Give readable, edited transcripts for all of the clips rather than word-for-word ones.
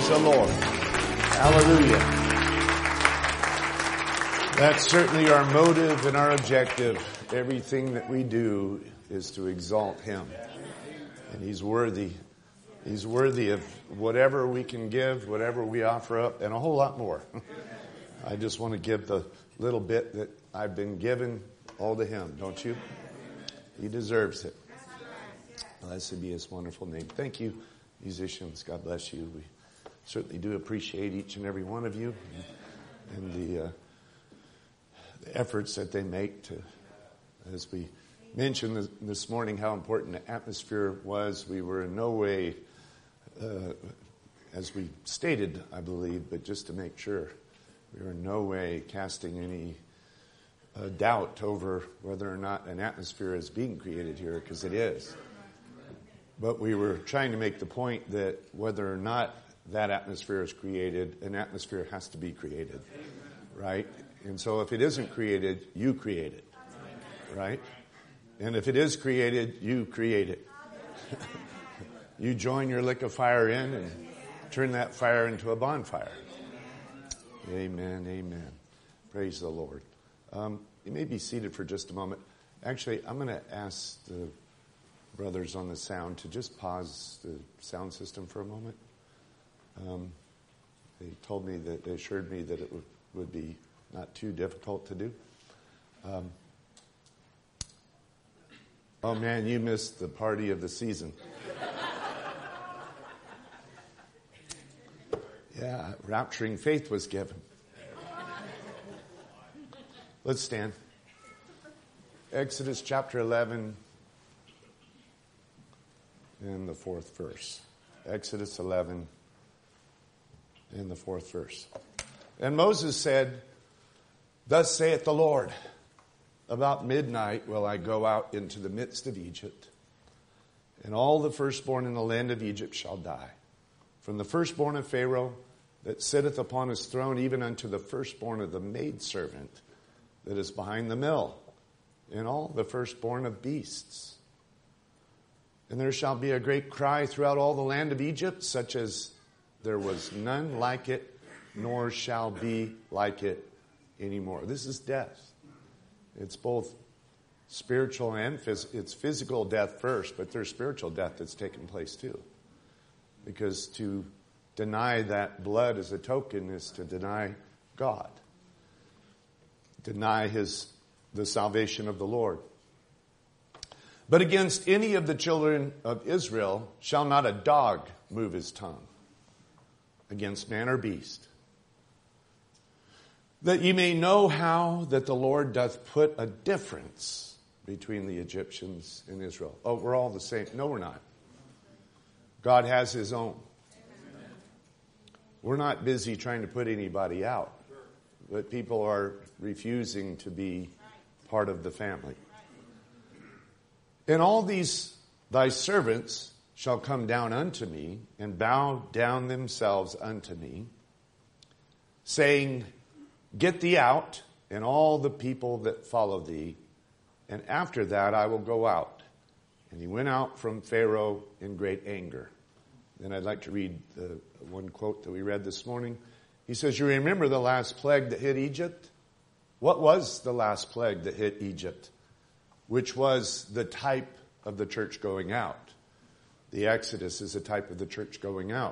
the Lord. Hallelujah. That's certainly our motive and our objective. Everything that we do is to exalt Him. And He's worthy. He's worthy of whatever we can give, whatever we offer up, and a whole lot more. I just want to give the little bit that I've been given all to Him, don't you? He deserves it. Blessed be His wonderful name. Thank you, musicians. God bless you. We certainly do appreciate each and every one of you and the efforts that they make to, as we mentioned this morning, how important the atmosphere was. We were in no way, as we stated, I believe, but just to make sure, we were in no way casting any doubt over whether or not an atmosphere is being created here, because it is. But we were trying to make the point that whether or not that atmosphere is created, an atmosphere has to be created, right? And so if it isn't created, you create it, right? And if it is created, you create it. You join your lick of fire in and turn that fire into a bonfire. Amen, amen. Praise the Lord. You may be seated for just a moment. Actually, I'm going to ask the brothers on the sound to just pause the sound system for a moment. They told me that, they assured me that it would be not too difficult to do. Oh man, you missed the party of the season. Yeah, rapturing faith was given. Let's stand. Exodus chapter 11 and the 4th verse. Exodus 11 and the 4th verse. And Moses said, "Thus saith the Lord, about midnight will I go out into the midst of Egypt, and all the firstborn in the land of Egypt shall die. From the firstborn of Pharaoh that sitteth upon his throne, even unto the firstborn of the maidservant that is behind the mill, and all the firstborn of beasts. And there shall be a great cry throughout all the land of Egypt, such as there was none like it, nor shall be like it anymore." This is death. It's both spiritual and it's physical death first, but there's spiritual death that's taken place too. Because to deny that blood as a token is to deny God. Deny the salvation of the Lord. "But against any of the children of Israel shall not a dog move his tongue against man or beast, that ye may know how that the Lord doth put a difference between the Egyptians and Israel." Oh, we're all the same. No, we're not. God has His own. We're not busy trying to put anybody out, but people are refusing to be part of the family. "And all these thy servants shall come down unto me, and bow down themselves unto me, saying, Get thee out, and all the people that follow thee, and after that I will go out. And he went out from Pharaoh in great anger." Then I'd like to read the one quote that we read this morning. He says, "You remember the last plague that hit Egypt? What was the last plague that hit Egypt? Which was the type of the church going out." The Exodus is a type of the church going out.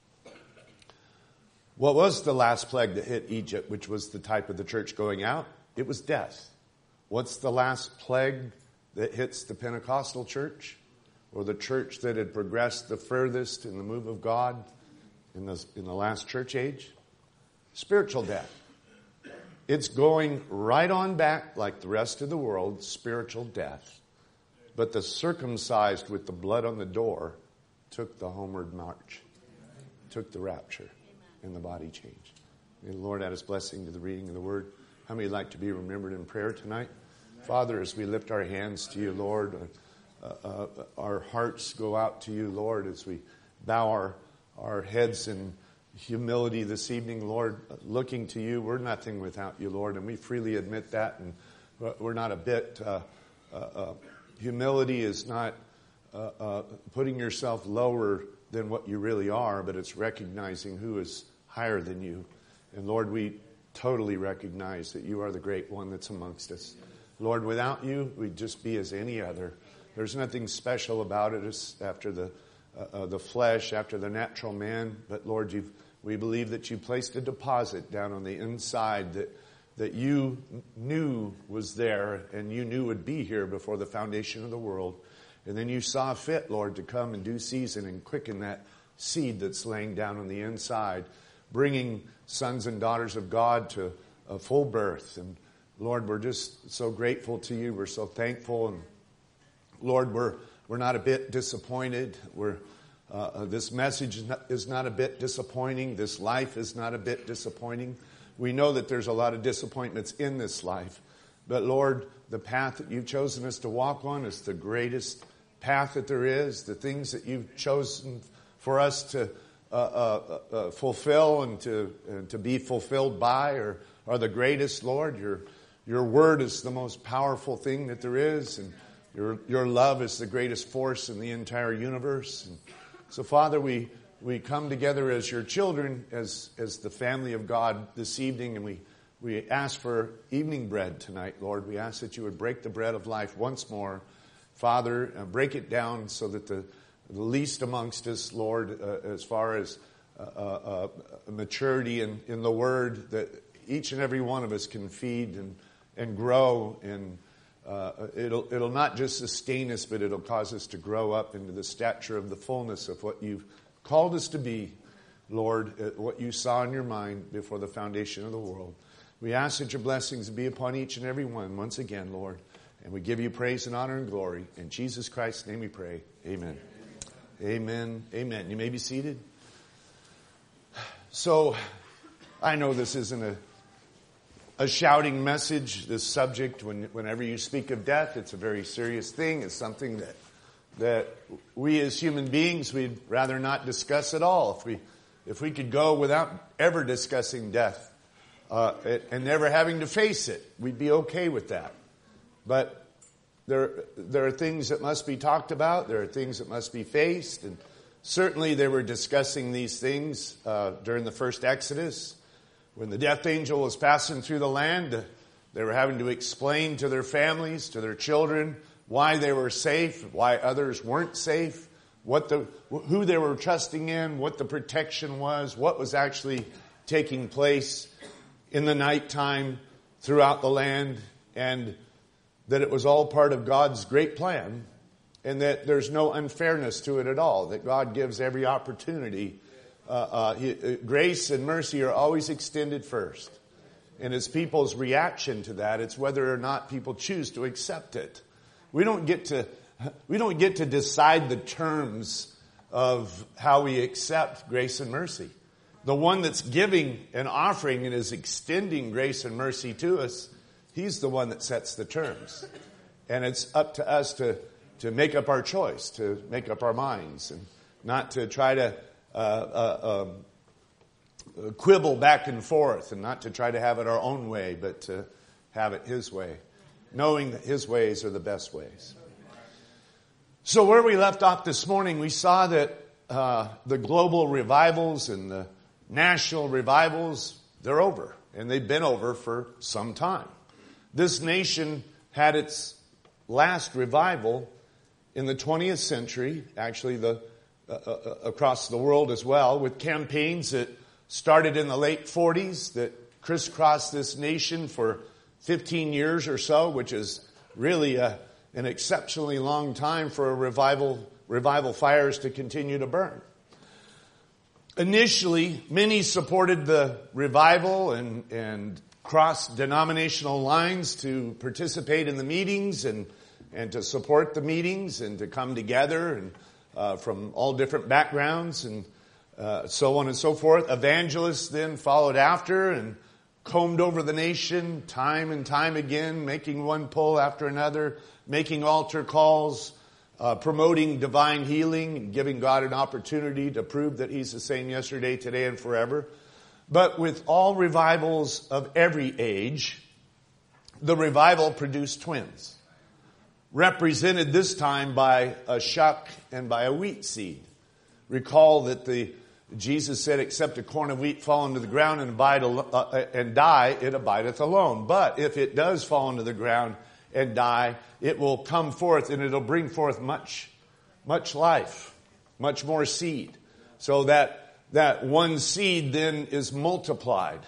What was the last plague that hit Egypt, which was the type of the church going out? It was death. What's the last plague that hits the Pentecostal church, or the church that had progressed the furthest in the move of God in the last church age? Spiritual death. It's going right on back like the rest of the world, spiritual death. But the circumcised with the blood on the door took the homeward march, took the rapture, and the body change. May the Lord add His blessing to the reading of the Word. How many would like to be remembered in prayer tonight? Father, as we lift our hands to You, Lord, our hearts go out to You, Lord, as we bow our heads in humility this evening, Lord, looking to You. We're nothing without You, Lord, and we freely admit that, and we're not a bit. Humility is not putting yourself lower than what you really are, but it's recognizing who is higher than you. And Lord, we totally recognize that you are the great one that's amongst us. Lord, without you, we'd just be as any other. There's nothing special about it. It's after the flesh, after the natural man. But Lord, we believe that you placed a deposit down on the inside that you knew was there and you knew would be here before the foundation of the world. And then you saw fit, Lord, to come in due season and quicken that seed that's laying down on the inside, bringing sons and daughters of God to a full birth. And Lord, we're just so grateful to you. We're so thankful. And Lord, we're not a bit disappointed. This message is not a bit disappointing. This life is not a bit disappointing. We know that there's a lot of disappointments in this life. But Lord, the path that you've chosen us to walk on is the greatest path that there is. The things that you've chosen for us to fulfill and to be fulfilled by are the greatest, Lord. Your word is the most powerful thing that there is, and your love is the greatest force in the entire universe. And so, Father, we come together as your children, as the family of God this evening, and we ask for evening bread tonight, Lord. We ask that you would break the bread of life once more, Father, break it down so that the least amongst us, Lord, as far as maturity in the Word, that each and every one of us can feed and grow, and it'll not just sustain us, but it'll cause us to grow up into the stature of the fullness of what you've called us to be, Lord, what you saw in your mind before the foundation of the world. We ask that your blessings be upon each and every one once again, Lord, and we give you praise and honor and glory. In Jesus Christ's name we pray. Amen. Amen. Amen. You may be seated. So, I know this isn't a shouting message, this subject. Whenever you speak of death, it's a very serious thing. It's something that we as human beings, we'd rather not discuss at all. If we could go without ever discussing death and never having to face it, we'd be okay with that. But there are things that must be talked about. There are things that must be faced. And certainly they were discussing these things during the first Exodus. When the death angel was passing through the land, they were having to explain to their families, to their children, why they were safe, why others weren't safe, who they were trusting in, what the protection was, what was actually taking place in the nighttime throughout the land, and that it was all part of God's great plan, and that there's no unfairness to it at all, that God gives every opportunity. Grace and mercy are always extended first. And it's people's reaction to that. It's whether or not people choose to accept it. We don't get to decide the terms of how we accept grace and mercy. The one that's giving and offering and is extending grace and mercy to us, he's the one that sets the terms. And it's up to us to make up our choice, to make up our minds, and not to try to quibble back and forth, and not to try to have it our own way, but to have it his way, knowing that his ways are the best ways. So where we left off this morning, we saw that the global revivals and the national revivals, they're over. And they've been over for some time. This nation had its last revival in the 20th century, actually across the world as well, with campaigns that started in the late 40s that crisscrossed this nation for 15 years or so, which is really an exceptionally long time for a revival fires to continue to burn. Initially, many supported the revival and crossed denominational lines to participate in the meetings and to support the meetings and to come together and from all different backgrounds and so on and so forth. Evangelists then followed after and combed over the nation time and time again, making one pull after another, making altar calls, promoting divine healing, and giving God an opportunity to prove that he's the same yesterday, today, and forever. But with all revivals of every age, the revival produced twins, represented this time by a shuck and by a wheat seed. recall that Jesus said, except a corn of wheat fall into the ground and die, it abideth alone. But if it does fall into the ground and die, it will come forth and it'll bring forth much life, much more seed. So that one seed then is multiplied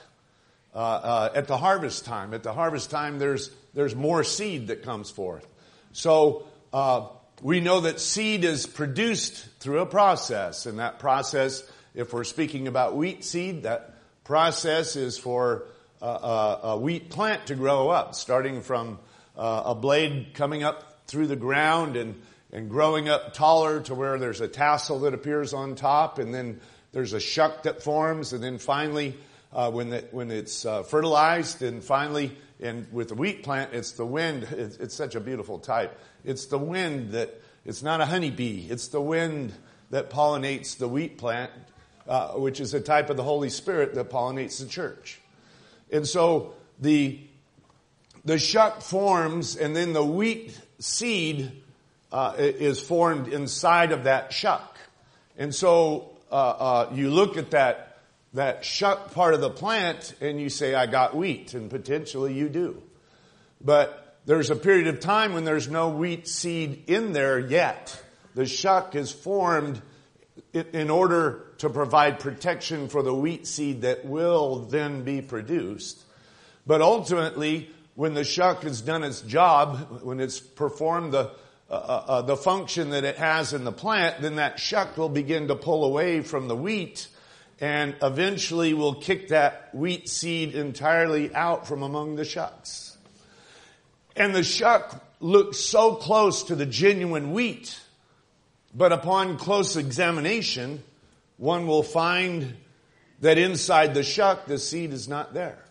at the harvest time. At the harvest time, there's more seed that comes forth. So we know that seed is produced through a process, and that process, if we're speaking about wheat seed, that process is for a wheat plant to grow up, starting from a blade coming up through the ground and growing up taller to where there's a tassel that appears on top, and then there's a shuck that forms, and then finally, when it's fertilized, and finally, and with the wheat plant, it's the wind. It's such a beautiful type. It's the wind it's not a honeybee. It's the wind that pollinates the wheat plant, which is a type of the Holy Spirit that pollinates the church. And so the shuck forms, and then the wheat seed is formed inside of that shuck. And so you look at that shuck part of the plant and you say, I got wheat, and potentially you do. But there's a period of time when there's no wheat seed in there yet. The shuck is formed in order to provide protection for the wheat seed that will then be produced. But ultimately, when the shuck has done its job, when it's performed the function that it has in the plant, then that shuck will begin to pull away from the wheat, and eventually will kick that wheat seed entirely out from among the shucks. And the shuck looks so close to the genuine wheat, but upon close examination, one will find that inside the shuck, the seed is not there.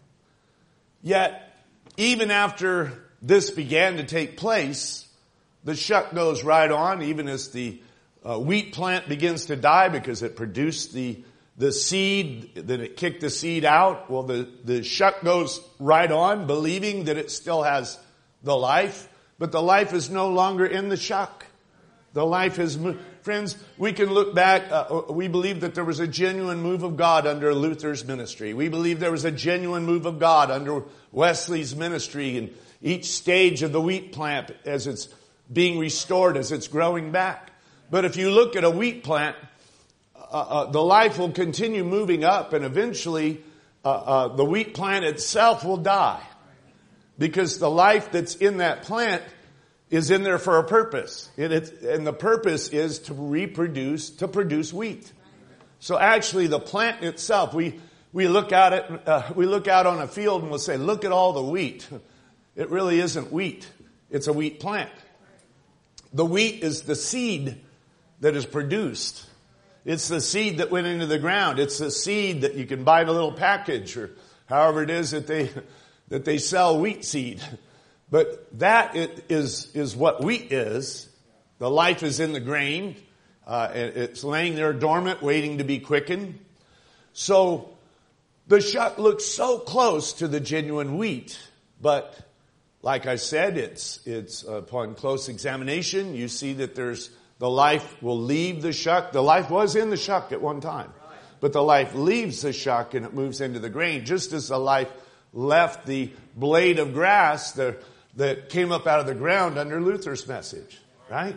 Yet, even after this began to take place, the shuck goes right on, even as the wheat plant begins to die because it produced the seed, that it kicked the seed out. Well, the shuck goes right on, believing that it still has the life, but the life is no longer in the shuck. The life is moved. Friends, we can look back. We believe that there was a genuine move of God under Luther's ministry. We believe there was a genuine move of God under Wesley's ministry in each stage of the wheat plant as it's being restored, as it's growing back. But if you look at a wheat plant, the life will continue moving up, and eventually the wheat plant itself will die, because the life that's in that plant is in there for a purpose. And the purpose is to reproduce, to produce wheat. So actually the plant itself, we look at it, we look out on a field and we'll say, look at all the wheat. It really isn't wheat. It's a wheat plant. The wheat is the seed that is produced. It's the seed that went into the ground. It's the seed that you can buy in a little package, or however it is that they sell wheat seed. But that is what wheat is. The life is in the grain. It's laying there dormant, waiting to be quickened. So the shuck looks so close to the genuine wheat, but like I said, it's upon close examination, you see that the life will leave the shuck. The life was in the shuck at one time, but the life leaves the shuck and it moves into the grain, just as the life left the blade of grass that came up out of the ground under Luther's message, right?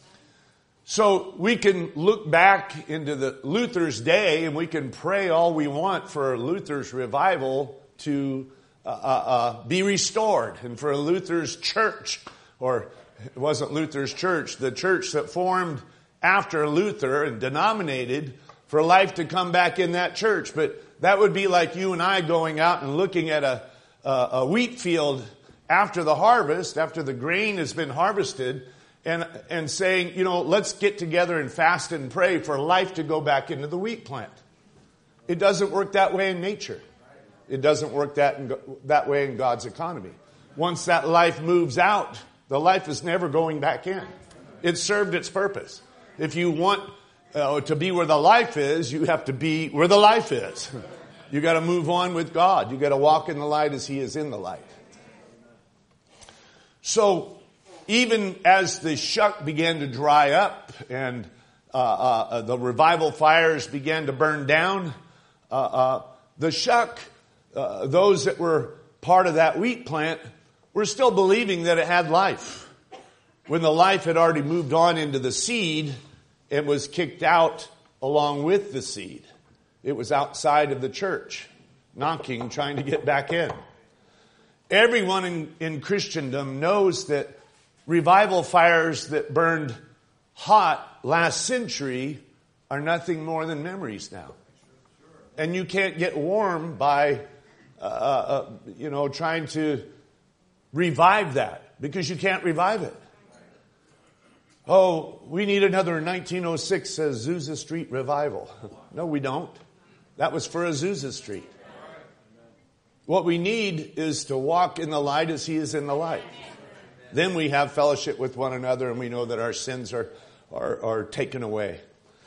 So we can look back into Luther's day, and we can pray all we want for Luther's revival to be restored, and for Luther's church, or it wasn't Luther's church, the church that formed after Luther and denominated, for life to come back in that church. But that would be like you and I going out and looking at a wheat field after the harvest, after the grain has been harvested, and saying, let's get together and fast and pray for life to go back into the wheat plant. It doesn't work that way in nature. It doesn't work that way in God's economy. Once that life moves out, the life is never going back in. It served its purpose. If you want to be where the life is, you have to be where the life is. You got to move on with God. You got to walk in the light as He is in the light. So, even as the shuck began to dry up and the revival fires began to burn down. The shuck, those that were part of that wheat plant, were still believing that it had life. When the life had already moved on into the seed, it was kicked out along with the seed. It was outside of the church, knocking, trying to get back in. Everyone in Christendom knows that revival fires that burned hot last century are nothing more than memories now. And you can't get warm by, trying to revive that, because you can't revive it. Oh, we need another 1906 Azusa Street revival. No, we don't. That was for Azusa Street. What we need is to walk in the light as He is in the light. Then we have fellowship with one another, and we know that our sins are taken away.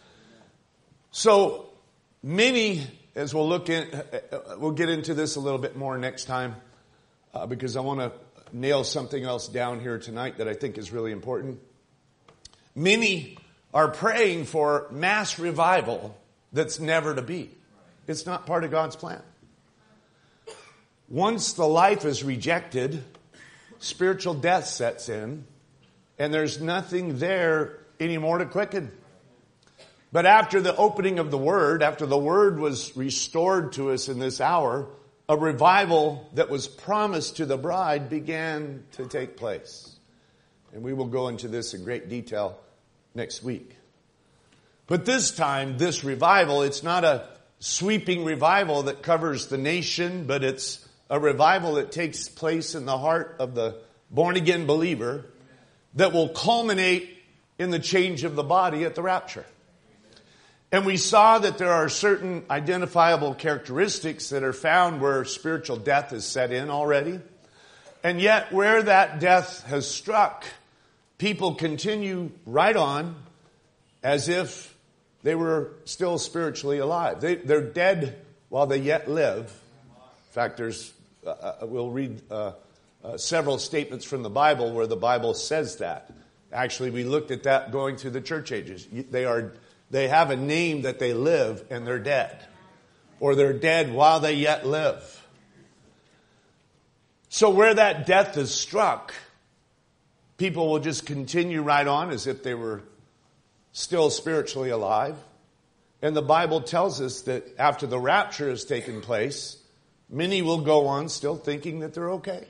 So many, as we'll we'll get into this a little bit more next time, because I want to nail something else down here tonight that I think is really important. Many are praying for mass revival that's never to be. It's not part of God's plan. Once the life is rejected, spiritual death sets in, and there's nothing there anymore to quicken. But after the opening of the Word, after the Word was restored to us in this hour, a revival that was promised to the bride began to take place. And we will go into this in great detail next week. But this time, this revival, it's not a sweeping revival that covers the nation, but it's a revival that takes place in the heart of the born-again believer that will culminate in the change of the body at the rapture. And we saw that there are certain identifiable characteristics that are found where spiritual death is set in already. And yet where that death has struck, people continue right on as if they were still spiritually alive. They're dead while they yet live. In fact, we'll read several statements from the Bible where the Bible says that. Actually, we looked at that going through the church ages. They have a name that they live and they're dead. Or they're dead while they yet live. So where that death is struck, people will just continue right on as if they were still spiritually alive. And the Bible tells us that after the rapture has taken place, many will go on still thinking that they're okay.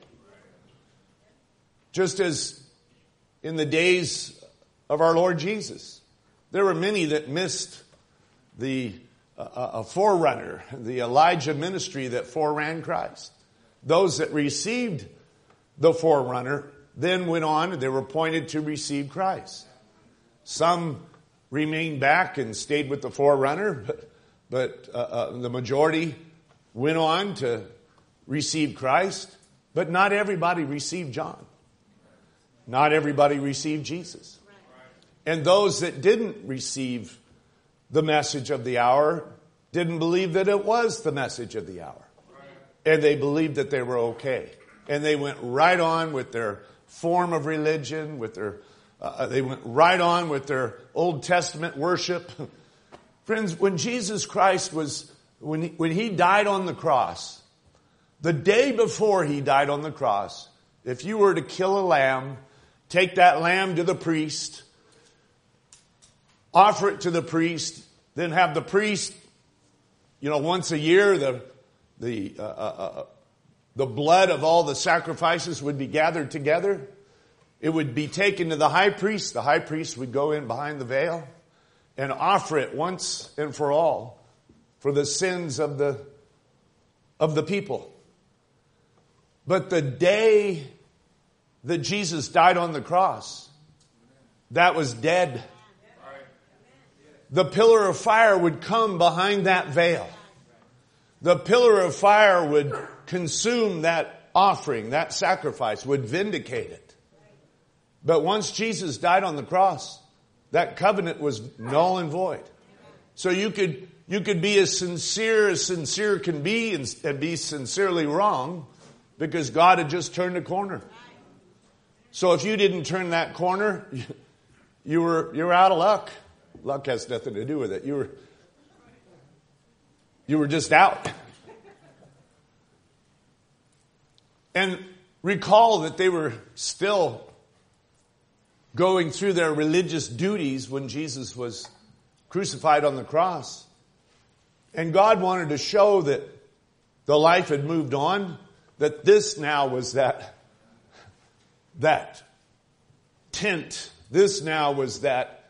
Just as in the days of our Lord Jesus, there were many that missed the forerunner, the Elijah ministry that foreran Christ. Those that received the forerunner then went on, and they were appointed to receive Christ. Some remained back and stayed with the forerunner, but the majority went on to receive Christ. But not everybody received John. Not everybody received Jesus. And those that didn't receive the message of the hour didn't believe that it was the message of the hour. And they believed that they were okay. And they went right on with their form of religion, with they went right on with their Old Testament worship. Friends, when Jesus Christ when He died on the cross, the day before He died on the cross, if you were to kill a lamb, take that lamb to the priest, offer it to the priest, then have the priest, once a year, the blood of all the sacrifices would be gathered together. It would be taken to the high priest. The high priest would go in behind the veil and offer it once and for all for the sins of the people. But the day that Jesus died on the cross, that was dead. The pillar of fire would come behind that veil. The pillar of fire would consume that offering, that sacrifice, would vindicate it. But once Jesus died on the cross, that covenant was null and void. So you could be as sincere can be and be sincerely wrong because God had just turned a corner. So if you didn't turn that corner, you were out of luck. Luck has nothing to do with it. You were just out. And recall that they were still going through their religious duties when Jesus was crucified on the cross. And God wanted to show that the life had moved on, that this now was that tent. This now was that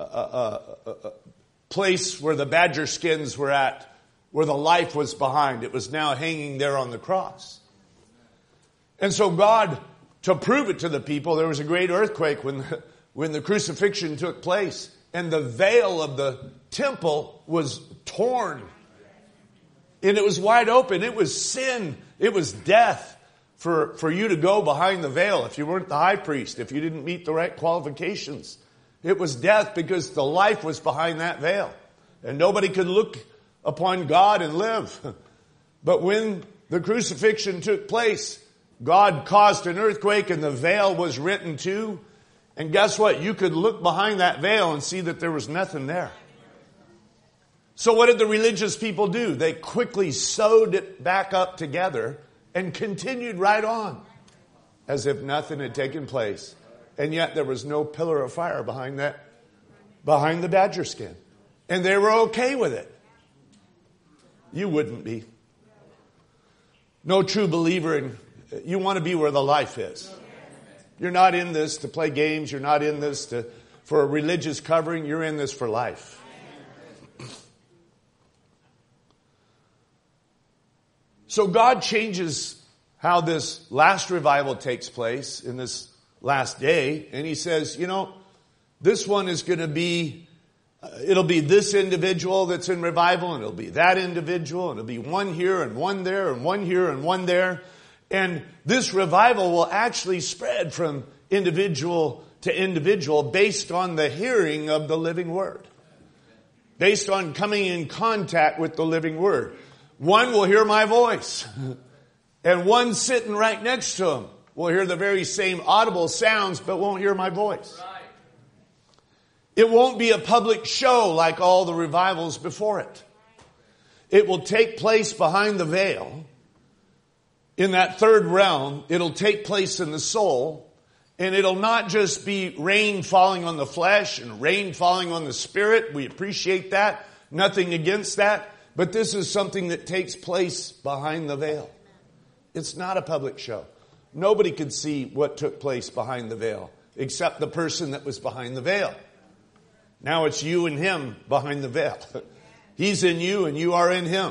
place where the badger skins were at, where the life was behind. It was now hanging there on the cross. And so God, to prove it to the people, there was a great earthquake when the crucifixion took place. And the veil of the temple was torn. And it was wide open. It was sin. It was death for you to go behind the veil if you weren't the high priest, if you didn't meet the right qualifications. It was death because the life was behind that veil. And nobody could look upon God and live. But when the crucifixion took place, God caused an earthquake and the veil was rent in two. And guess what? You could look behind that veil and see that there was nothing there. So what did the religious people do? They quickly sewed it back up together and continued right on as if nothing had taken place. And yet there was no pillar of fire behind the badger skin. And they were okay with it. You wouldn't be. No true believer you want to be where the life is. You're not in this to play games. You're not in this for a religious covering. You're in this for life. So God changes how this last revival takes place in this last day. And he says, this one is going to be, it'll be this individual that's in revival, and it'll be that individual, and it'll be one here and one there and one here and one there. And this revival will actually spread from individual to individual based on the hearing of the living word. Based on coming in contact with the living word. One will hear my voice. And one sitting right next to him will hear the very same audible sounds but won't hear my voice. It won't be a public show like all the revivals before it. It will take place behind the veil. In that third realm, it'll take place in the soul, and it'll not just be rain falling on the flesh and rain falling on the spirit. We appreciate that. Nothing against that. But this is something that takes place behind the veil. It's not a public show. Nobody could see what took place behind the veil except the person that was behind the veil. Now it's you and him behind the veil. He's in you and you are in him.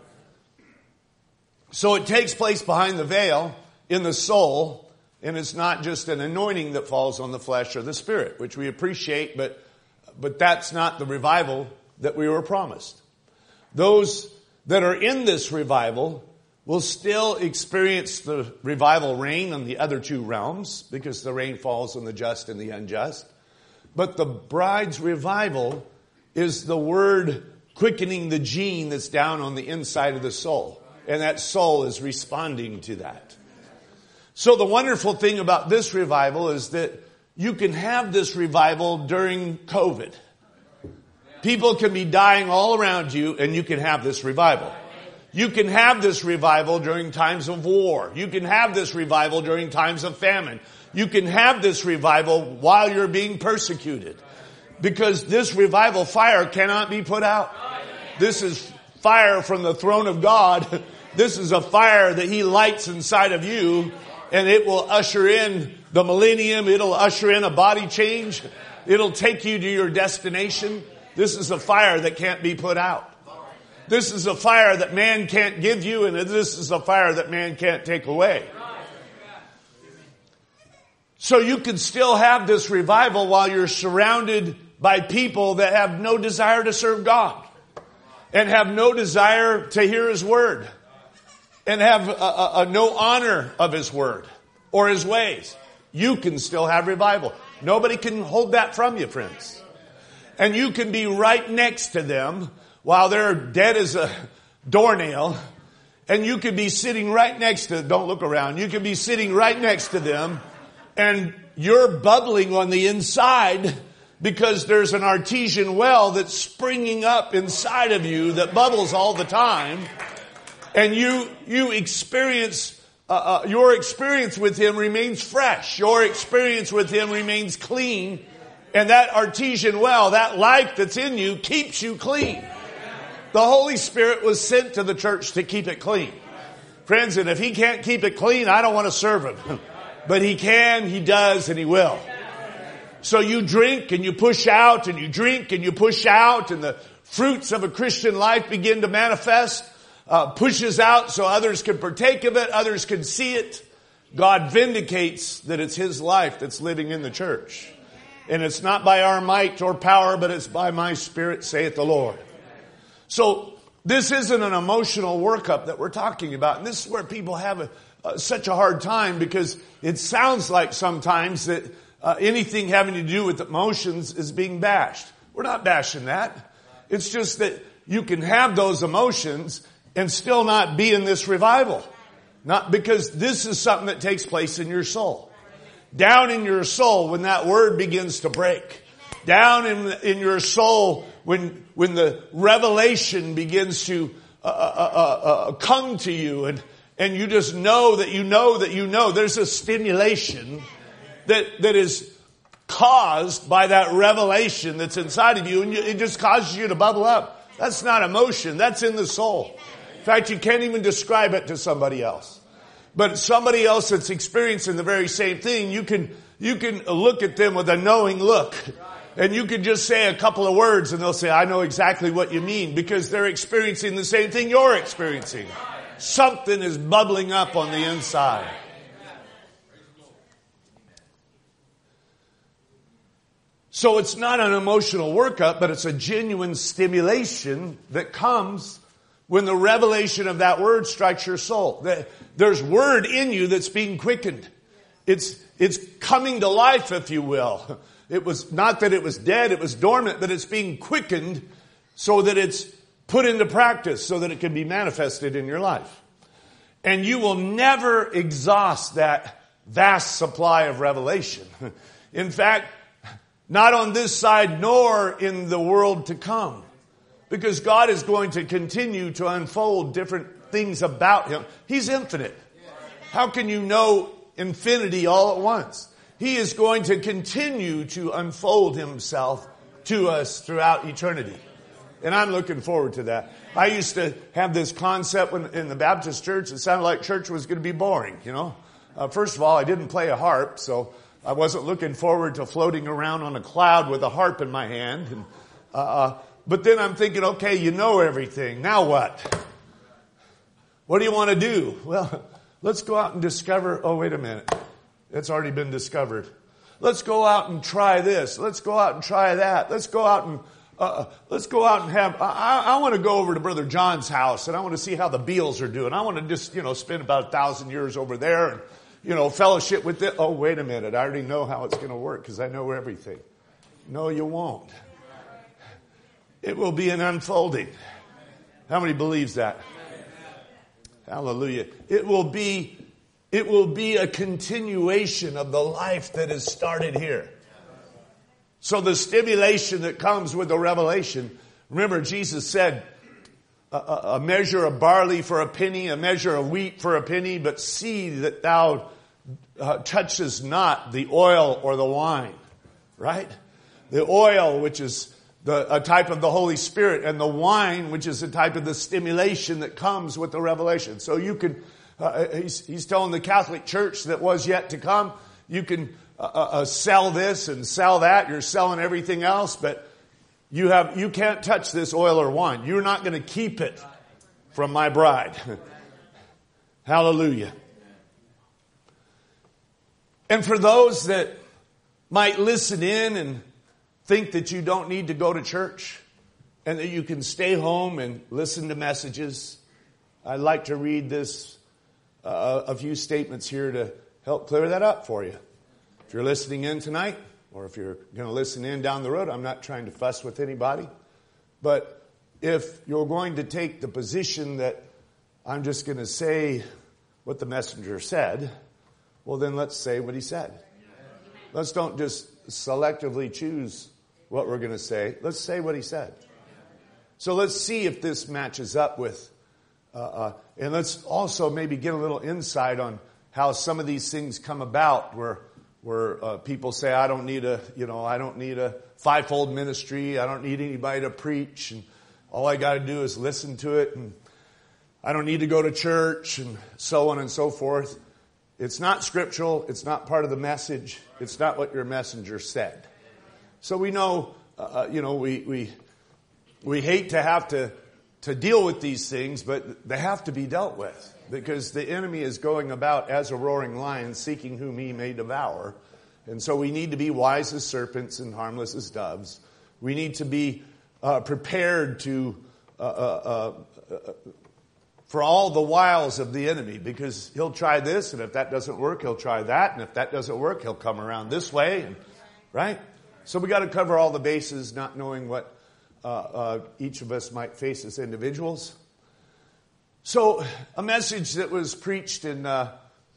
So it takes place behind the veil in the soul, and it's not just an anointing that falls on the flesh or the spirit, which we appreciate, but that's not the revival that we were promised. Those that are in this revival will still experience the revival rain on the other two realms because the rain falls on the just and the unjust. But the bride's revival is the word quickening the gene that's down on the inside of the soul. And that soul is responding to that. So the wonderful thing about this revival is that you can have this revival during COVID. People can be dying all around you and you can have this revival. You can have this revival during times of war. You can have this revival during times of famine. You can have this revival while you're being persecuted. Because this revival fire cannot be put out. This is fire from the throne of God. This is a fire that he lights inside of you, and it will usher in the millennium. It'll usher in a body change. It'll take you to your destination. This is a fire that can't be put out. This is a fire that man can't give you, and this is a fire that man can't take away. So you can still have this revival while you're surrounded by people that have no desire to serve God. And have no desire to hear his word. And have no honor of his word or his ways. You can still have revival. Nobody can hold that from you, friends. And you can be right next to them while they're dead as a doornail. And you can be sitting right next to them. Don't look around. You can be sitting right next to them. And you're bubbling on the inside Because there's an artesian well that's springing up inside of you that bubbles all the time. And you experience, your experience with Him remains fresh. Your experience with Him remains clean. And that artesian well, that life that's in you, keeps you clean. The Holy Spirit was sent to the church to keep it clean. Friends, and if He can't keep it clean, I don't want to serve Him. But He can, He does, and He will. So you drink and you push out, and you drink and you push out, and the fruits of a Christian life begin to manifest. Pushes out so others can partake of it, others can see it. God vindicates that it's His life that's living in the church. And it's not by our might or power, but it's by my Spirit, saith the Lord. So this isn't an emotional workup that we're talking about. And this is where people have such a hard time, because it sounds like sometimes that anything having to do with emotions is being bashed. We're not bashing that. It's just that you can have those emotions and still not be in this revival. Not because this is something that takes place in your soul. Down in your soul when that word begins to break. Down in your soul when the revelation begins to come to you, and you just know that you know that you know. There's a stimulation that is caused by that revelation that's inside of you, and it just causes you to bubble up. That's not emotion. That's in the soul. In fact, you can't even describe it to somebody else. But somebody else that's experiencing the very same thing, you can look at them with a knowing look. And you can just say a couple of words and they'll say, I know exactly what you mean, because they're experiencing the same thing you're experiencing. Something is bubbling up on the inside. So it's not an emotional workup, but it's a genuine stimulation that comes when the revelation of that word strikes your soul. There's word in you that's being quickened. It's coming to life, if you will. It was not that it was dead, it was dormant, but it's being quickened so that it's put into practice, so that it can be manifested in your life. And you will never exhaust that vast supply of revelation. In fact, not on this side nor in the world to come. Because God is going to continue to unfold different things about Him. He's infinite. How can you know infinity all at once? He is going to continue to unfold Himself to us throughout eternity. And I'm looking forward to that. I used to have this concept in the Baptist church. It sounded like church was going to be boring, you know. First of all, I didn't play a harp, so I wasn't looking forward to floating around on a cloud with a harp in my hand. And, but then I'm thinking, okay, you know everything. Now what? What do you want to do? Well, let's go out and discover. Oh, wait a minute. It's already been discovered. Let's go out and try this. Let's go out and try that. Let's go out and have. I want to go over to Brother John's house, and I want to see how the Beals are doing. I want to just, spend about 1,000 years over there and, fellowship with it. Oh, wait a minute. I already know how it's going to work because I know everything. No, you won't. It will be an unfolding. How many believes that? Hallelujah. It will be a continuation of the life that has started here. So the stimulation that comes with the revelation. Remember, Jesus said, a measure of barley for a penny, a measure of wheat for a penny, but see that thou touches not the oil or the wine. Right? The oil, which is a type of the Holy Spirit, and the wine, which is a type of the stimulation that comes with the revelation. So you can, he's telling the Catholic Church that was yet to come, you can sell this and sell that. You're selling everything else, but you can't touch this oil or wine. You're not going to keep it from my bride. Hallelujah. And for those that might listen in and think that you don't need to go to church and that you can stay home and listen to messages, I'd like to read a few statements here to help clear that up for you. If you're listening in tonight, or if you're going to listen in down the road, I'm not trying to fuss with anybody. But if you're going to take the position that I'm just going to say what the messenger said, well, then let's say what he said. Let's don't just selectively choose what we're going to say. Let's say what he said. So let's see if this matches up with, and let's also maybe get a little insight on how some of these things come about where people say, I don't need a fivefold ministry. I don't need anybody to preach. And all I got to do is listen to it. And I don't need to go to church and so on and so forth. It's not scriptural. It's not part of the message. It's not what your messenger said. So we know, we hate to have to deal with these things, but they have to be dealt with because the enemy is going about as a roaring lion seeking whom he may devour. And so we need to be wise as serpents and harmless as doves. We need to be prepared for all the wiles of the enemy, because he'll try this, and if that doesn't work, he'll try that, and if that doesn't work, he'll come around this way, right? So we got to cover all the bases, not knowing what each of us might face as individuals. So a message that was preached in the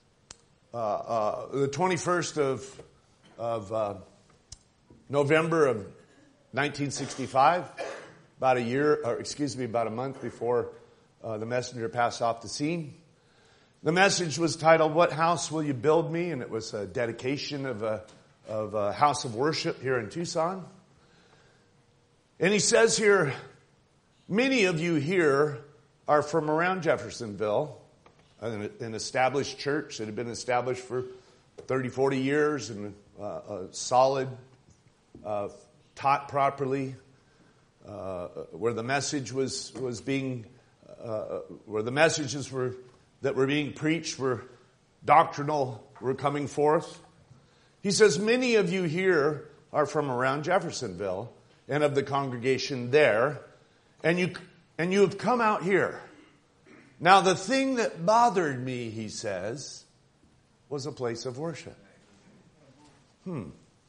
21st of November of 1965, about a month before the messenger passed off the scene. The message was titled, "What House Will You Build Me?" And it was a dedication of a house of worship here in Tucson. And he says here, many of you here are from around Jeffersonville, an established church that had been established for 30, 40 years and solid, taught properly, where the message was being where the messages that were being preached were doctrinal, were coming forth. He says, many of you here are from around Jeffersonville and of the congregation there, and you have come out here. Now the thing that bothered me, he says, was a place of worship. Well,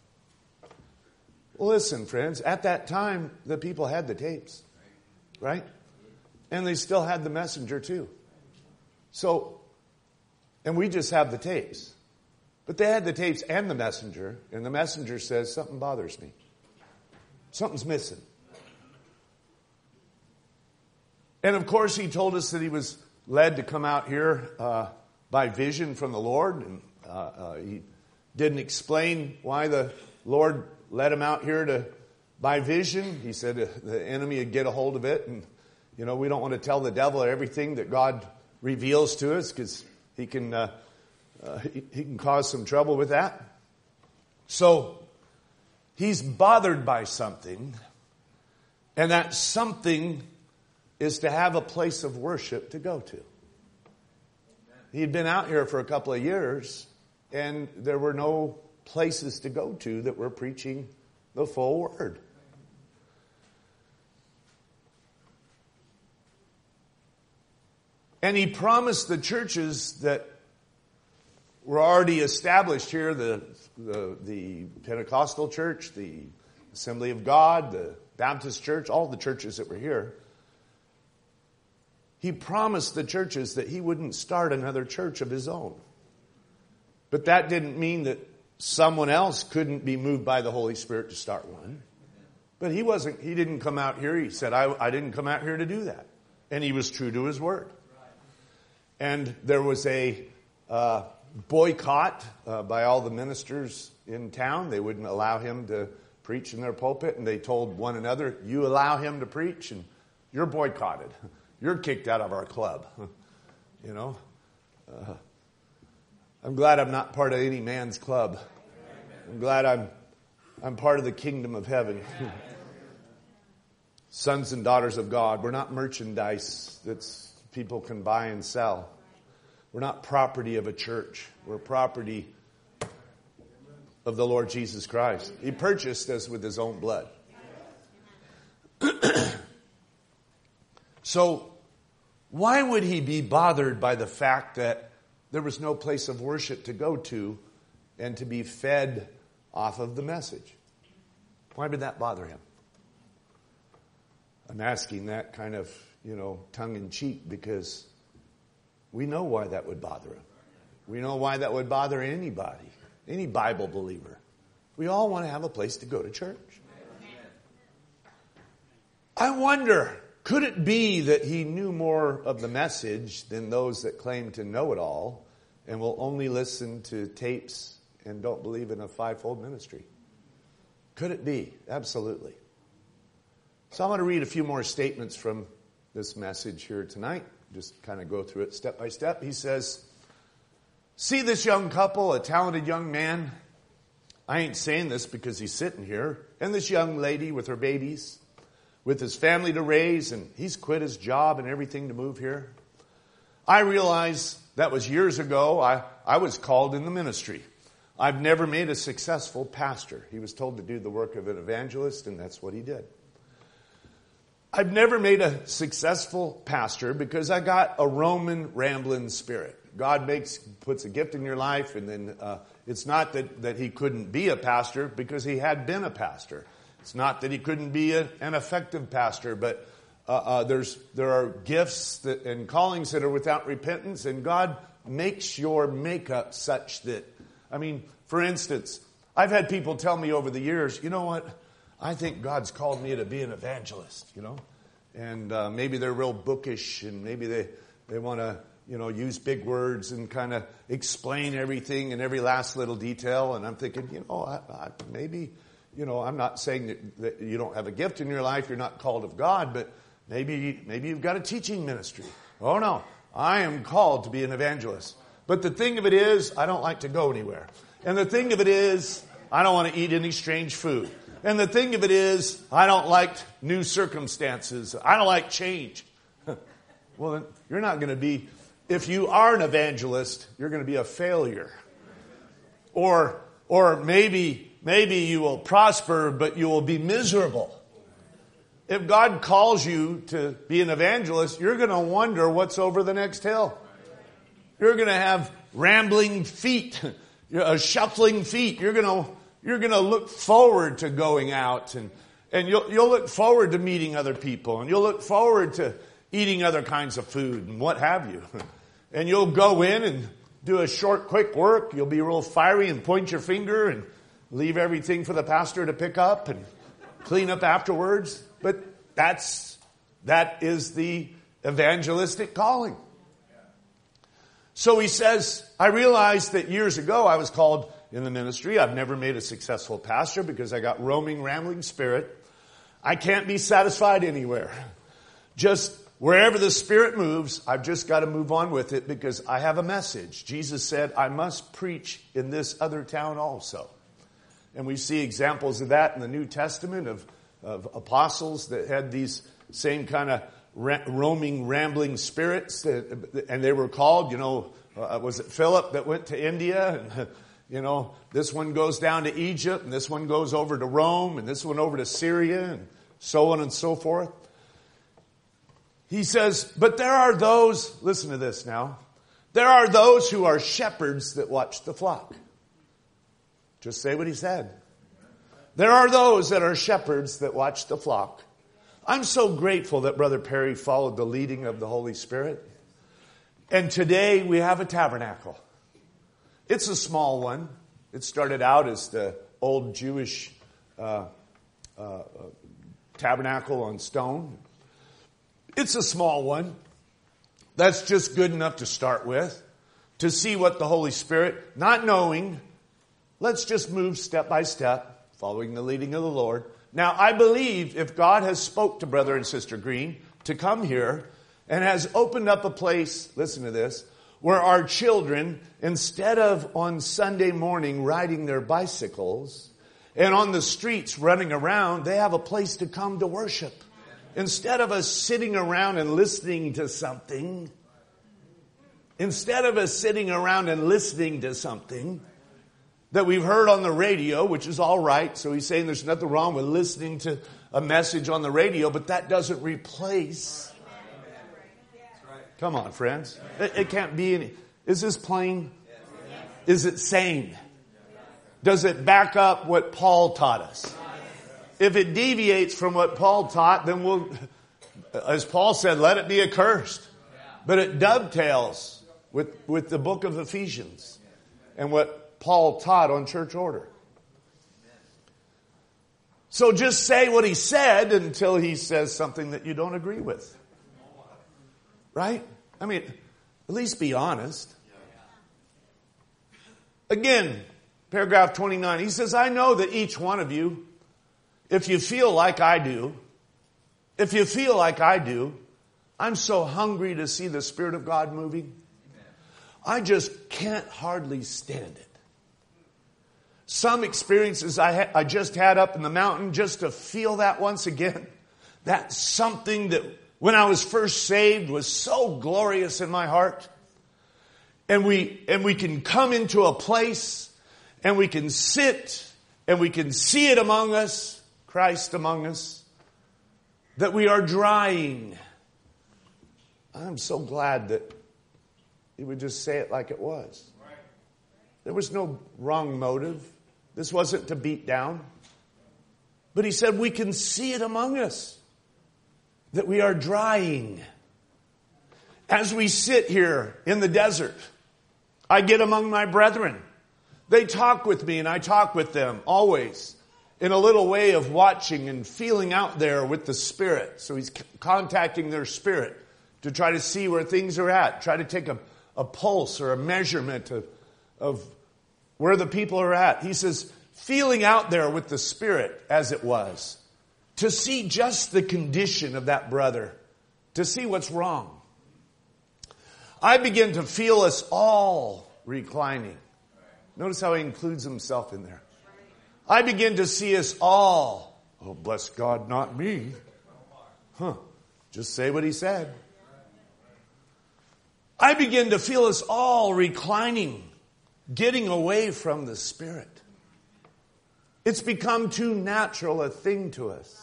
listen, friends, at that time, the people had the tapes, right? And they still had the messenger too. So, and we just have the tapes. But they had the tapes and the messenger says, something bothers me. Something's missing. And of course, he told us that he was led to come out here by vision from the Lord. And he didn't explain why the Lord led him out here by vision. He said the enemy would get a hold of it. And, we don't want to tell the devil everything that God reveals to us, because he can cause some trouble with that. So he's bothered by something, and that something is to have a place of worship to go to. He'd been out here for a couple of years, and there were no places to go to that were preaching the full word. And he promised the churches that were already established here, the Pentecostal church, the Assembly of God, the Baptist church, all the churches that were here. He promised the churches that he wouldn't start another church of his own. But that didn't mean that someone else couldn't be moved by the Holy Spirit to start one. But he didn't come out here. He said, I didn't come out here to do that. And he was true to his word. And there was a boycott by all the ministers in town. They wouldn't allow him to preach in their pulpit. And they told one another, you allow him to preach and you're boycotted. You're kicked out of our club. I'm glad I'm not part of any man's club. I'm glad I'm part of the kingdom of heaven. Sons and daughters of God. We're not merchandise that's people can buy and sell. We're not property of a church. We're property of the Lord Jesus Christ. He purchased us with his own blood. So, why would he be bothered by the fact that there was no place of worship to go to and to be fed off of the message? Why would that bother him? I'm asking that kind of, tongue in cheek, because we know why that would bother him. We know why that would bother anybody, any Bible believer. We all want to have a place to go to church. I wonder, could it be that he knew more of the message than those that claim to know it all and will only listen to tapes and don't believe in a fivefold ministry? Could it be? Absolutely. So I want to read a few more statements from this message here tonight. Just kind of go through it step by step. He says, see this young couple, a talented young man. I ain't saying this because he's sitting here. And this young lady with her babies, with his family to raise, and he's quit his job and everything to move here. I realize that was years ago. I was called in the ministry. I've never made a successful pastor. He was told to do the work of an evangelist, and that's what he did. I've never made a successful pastor because I got a Roman rambling spirit. God puts a gift in your life, and then it's not that he couldn't be a pastor because he had been a pastor. It's not that he couldn't be an effective pastor, but there are gifts and callings that are without repentance, and God makes your makeup such that, for instance, I've had people tell me over the years, you know what, I think God's called me to be an evangelist, and maybe they're real bookish, and maybe they want to, use big words and kind of explain everything in every last little detail, and I'm thinking, maybe, I'm not saying that you don't have a gift in your life, you're not called of God, but maybe you've got a teaching ministry. Oh no, I am called to be an evangelist. But the thing of it is, I don't like to go anywhere. And the thing of it is, I don't want to eat any strange food. And the thing of it is, I don't like new circumstances. I don't like change. Well, then you're not going to be, if you are an evangelist, you're going to be a failure. Or maybe you will prosper, but you will be miserable. If God calls you to be an evangelist, you're going to wonder what's over the next hill. You're going to have rambling feet, shuffling feet. You're going to look forward to going out, and you'll look forward to meeting other people, and you'll look forward to eating other kinds of food and what have you. And you'll go in and do a short, quick work. You'll be real fiery and point your finger and leave everything for the pastor to pick up and clean up afterwards. But that is the evangelistic calling. So he says, I realized that years ago I was called in the ministry. I've never made a successful pastor because I got roaming, rambling spirit. I can't be satisfied anywhere. Just wherever the Spirit moves, I've just got to move on with it because I have a message. Jesus said, I must preach in this other town also. And we see examples of that in the New Testament of apostles that had these same kind of roaming, rambling spirits, and they were called, was it Philip that went to India? And, this one goes down to Egypt, and this one goes over to Rome, and this one over to Syria, and so on and so forth. He says, but there are those, listen to this now, there are those who are shepherds that watch the flock. Just say what he said. There are those that are shepherds that watch the flock. I'm so grateful that Brother Perry followed the leading of the Holy Spirit. And today we have a tabernacle. It's a small one. It started out as the old Jewish tabernacle on stone. It's a small one. That's just good enough to start with. To see what the Holy Spirit, not knowing, let's just move step by step, following the leading of the Lord. Now, I believe if God has spoke to Brother and Sister Green to come here and has opened up a place, listen to this, where our children, instead of on Sunday morning riding their bicycles and on the streets running around, they have a place to come to worship. Instead of us sitting around and listening to something, that we've heard on the radio, which is all right. So he's saying there's nothing wrong with listening to a message on the radio, but that doesn't replace. Come on, friends. It can't be any. Is this plain? Is it sane? Does it back up what Paul taught us? If it deviates from what Paul taught, then we'll, as Paul said, let it be accursed. But it dovetails with the book of Ephesians and what Paul taught on church order. So just say what he said until he says something that you don't agree with. Right? I mean, at least be honest. Again, paragraph 29, he says, I know that each one of you, if you feel like I do, I'm so hungry to see the Spirit of God moving. I just can't hardly stand it. Some experiences I just had up in the mountain, just to feel that once again. That's something that when I was first saved was so glorious in my heart. And we can come into a place and we can sit and we can see it among us, Christ among us, that we are drying. I'm so glad that he would just say it like it was. There was no wrong motive. This wasn't to beat down. But he said we can see it among us, that we are drying. As we sit here in the desert, I get among my brethren. They talk with me and I talk with them always in a little way of watching and feeling out there with the Spirit. So he's contacting their spirit to try to see where things are at, try to take a pulse or a measurement of where the people are at. He says, feeling out there with the Spirit as it was, to see just the condition of that brother, to see what's wrong. I begin to feel us all reclining. Notice how he includes himself in there. I begin to see us all. Oh, bless God, not me. Just say what he said. I begin to feel us all reclining, getting away from the Spirit. It's become too natural a thing to us.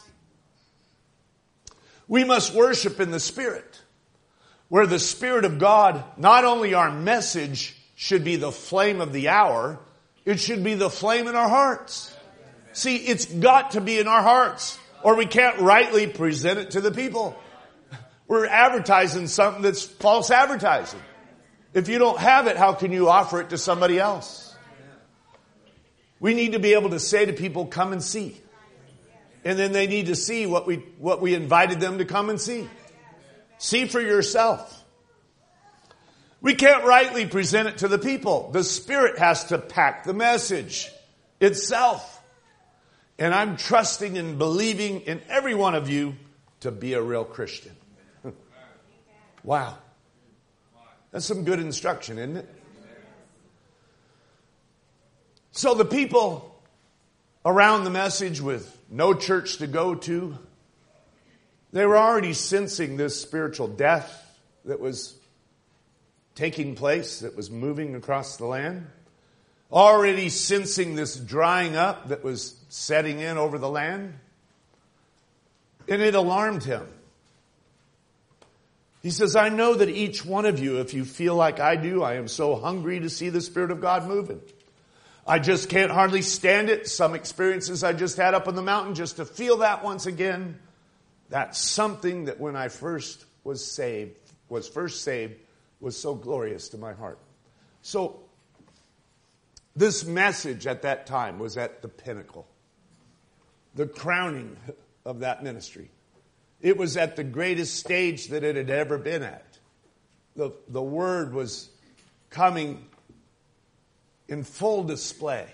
We must worship in the Spirit, where the Spirit of God, not only our message should be the flame of the hour, it should be the flame in our hearts. See, it's got to be in our hearts, or we can't rightly present it to the people. We're advertising something that's false advertising. If you don't have it, how can you offer it to somebody else? We need to be able to say to people, come and see. And then they need to see what we invited them to come and see. See for yourself. We can't rightly present it to the people. The Spirit has to pack the message itself. And I'm trusting and believing in every one of you to be a real Christian. Wow. That's some good instruction, isn't it? So the people around the message with no church to go to, they were already sensing this spiritual death that was taking place, that was moving across the land. Already sensing this drying up that was setting in over the land. And it alarmed him. He says, I know that each one of you, if you feel like I do, I am so hungry to see the Spirit of God moving. I just can't hardly stand it. Some experiences I just had up on the mountain, just to feel that once again. That's something that when I first was saved, was so glorious to my heart. So, this message at that time was at the pinnacle. The crowning of that ministry. It was at the greatest stage that it had ever been at. The word was coming in full display.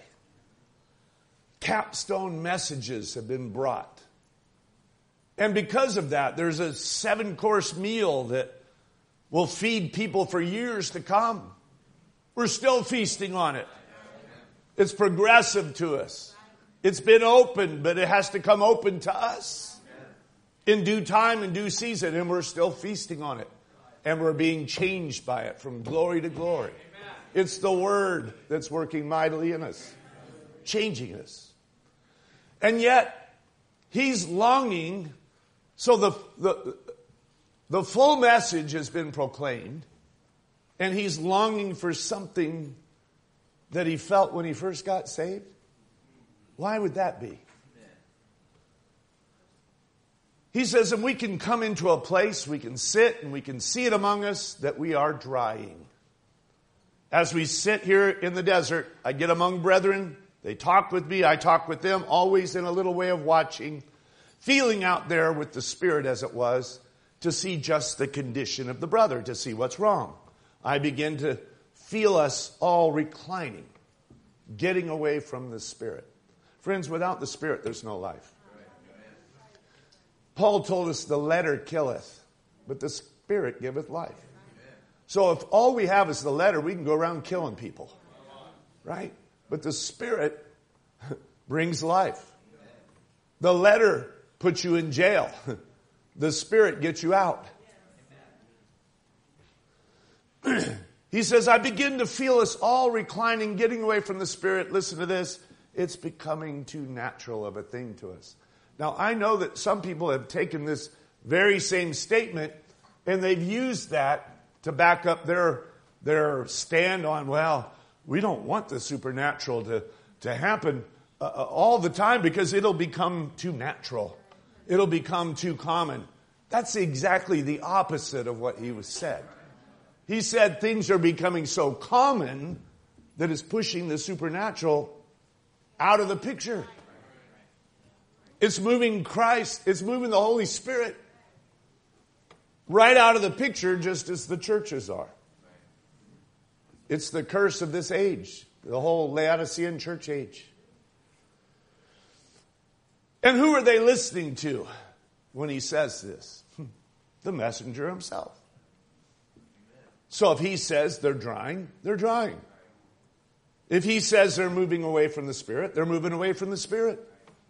Capstone messages have been brought. And because of that, there's a 7-course meal that will feed people for years to come. We're still feasting on it. It's progressive to us. It's been opened, but it has to come open to us. In due time, in due season, and we're still feasting on it. And we're being changed by it from glory to glory. It's the Word that's working mightily in us, changing us. And yet, he's longing, so the full message has been proclaimed, and he's longing for something that he felt when he first got saved. Why would that be? He says, and we can come into a place, we can sit and we can see it among us that we are drying. As we sit here in the desert, I get among brethren, They talk with me, I talk with them, always in a little way of watching, feeling out there with the Spirit as it was, to see just the condition of the brother, to see what's wrong. I begin to feel us all reclining, getting away from the Spirit. Friends, without the Spirit, there's no life. Paul told us the letter killeth, but the Spirit giveth life. So if all we have is the letter, we can go around killing people. Right? But the Spirit brings life. The letter puts you in jail. The Spirit gets you out. He says, I begin to feel us all reclining, getting away from the Spirit. Listen to this. It's becoming too natural of a thing to us. Now, I know that some people have taken this very same statement and they've used that to back up their stand on, well, we don't want the supernatural to happen all the time because it'll become too natural. It'll become too common. That's exactly the opposite of what he was said. He said things are becoming so common that it's pushing the supernatural out of the picture. It's moving Christ, it's moving the Holy Spirit right out of the picture, just as the churches are. It's the curse of this age, the whole Laodicean church age. And who are they listening to when he says this? The messenger himself. So if he says they're drying, they're drying. If he says they're moving away from the Spirit, they're moving away from the Spirit.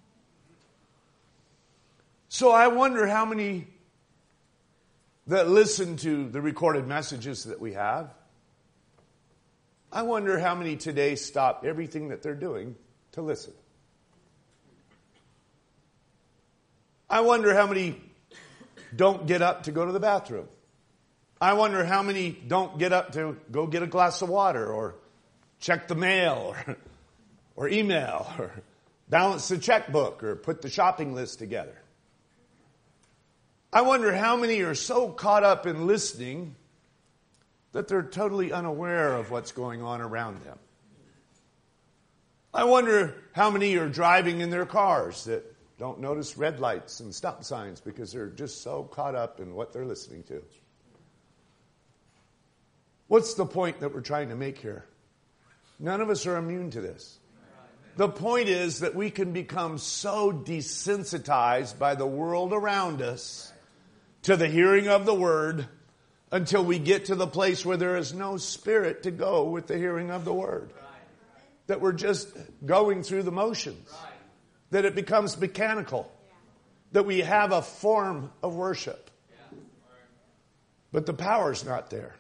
So I wonder how many that listen to the recorded messages that we have. I wonder how many today stop everything that they're doing to listen. I wonder how many don't get up to go to the bathroom. I wonder how many don't get up to go get a glass of water or check the mail or email or balance the checkbook or put the shopping list together. I wonder how many are so caught up in listening that they're totally unaware of what's going on around them. I wonder how many are driving in their cars that don't notice red lights and stop signs because they're just so caught up in what they're listening to. What's the point that we're trying to make here? None of us are immune to this. The point is that we can become so desensitized by the world around us to the hearing of the word until we get to the place where there is no Spirit to go with the hearing of the word. That we're just going through the motions. That it becomes mechanical. That we have a form of worship. But the power's not there.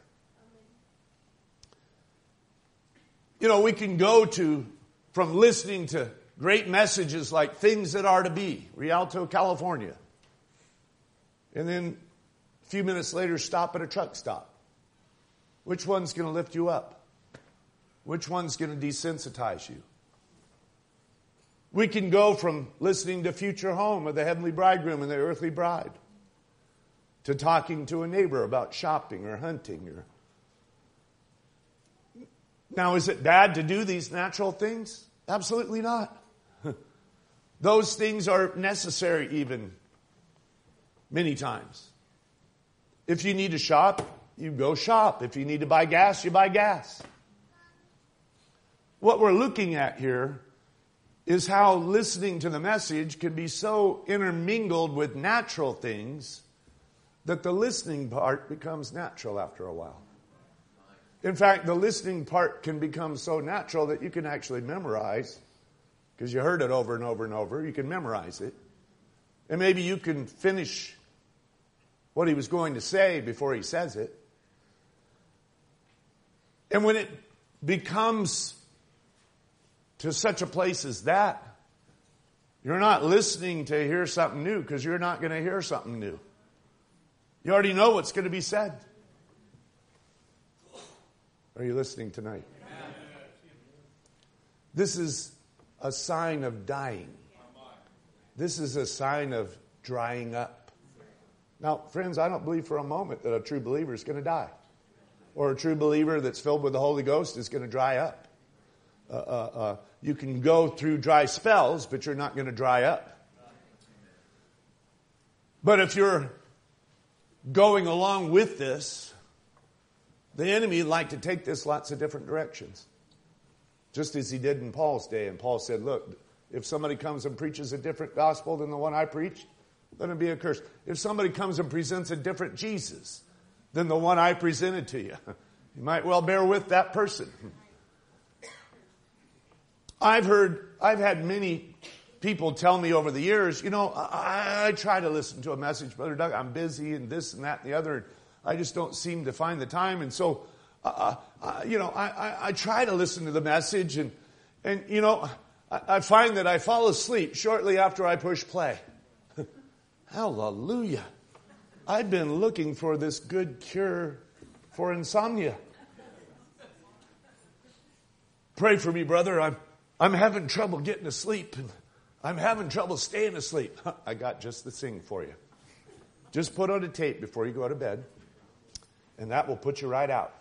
You know, we can go from listening to great messages like Things That Are to Be, Rialto, California. And then a few minutes later, stop at a truck stop. Which one's going to lift you up? Which one's going to desensitize you? We can go from listening to Future Home of the Heavenly Bridegroom and the Earthly Bride to talking to a neighbor about shopping or hunting. Now, is it bad to do these natural things? Absolutely not. Those things are necessary even many times. If you need to shop, you go shop. If you need to buy gas, you buy gas. What we're looking at here is how listening to the message can be so intermingled with natural things that the listening part becomes natural after a while. In fact, the listening part can become so natural that you can actually memorize, because you heard it over and over and over. You can memorize it. And maybe you can finish what he was going to say before he says it. And when it becomes to such a place as that, you're not listening to hear something new, because you're not going to hear something new. You already know what's going to be said. Are you listening tonight? Amen. This is a sign of dying. This is a sign of drying up. Now, friends, I don't believe for a moment that a true believer is going to die. Or a true believer that's filled with the Holy Ghost is going to dry up. You can go through dry spells, but you're not going to dry up. But if you're going along with this, the enemy would like to take this lots of different directions. Just as he did in Paul's day. And Paul said, look, if somebody comes and preaches a different gospel than the one I preached, let him be accursed. If somebody comes and presents a different Jesus than the one I presented to you, you might well bear with that person. I've had many people tell me over the years, I try to listen to a message, Brother Doug, I'm busy and this and that and the other. I just don't seem to find the time. And so, I try to listen to the message and I find that I fall asleep shortly after I push play. Hallelujah. I've been looking for this good cure for insomnia. Pray for me, brother. I'm having trouble getting to sleep. And I'm having trouble staying asleep. I got just the thing for you. Just put on a tape before you go to bed, and that will put you right out.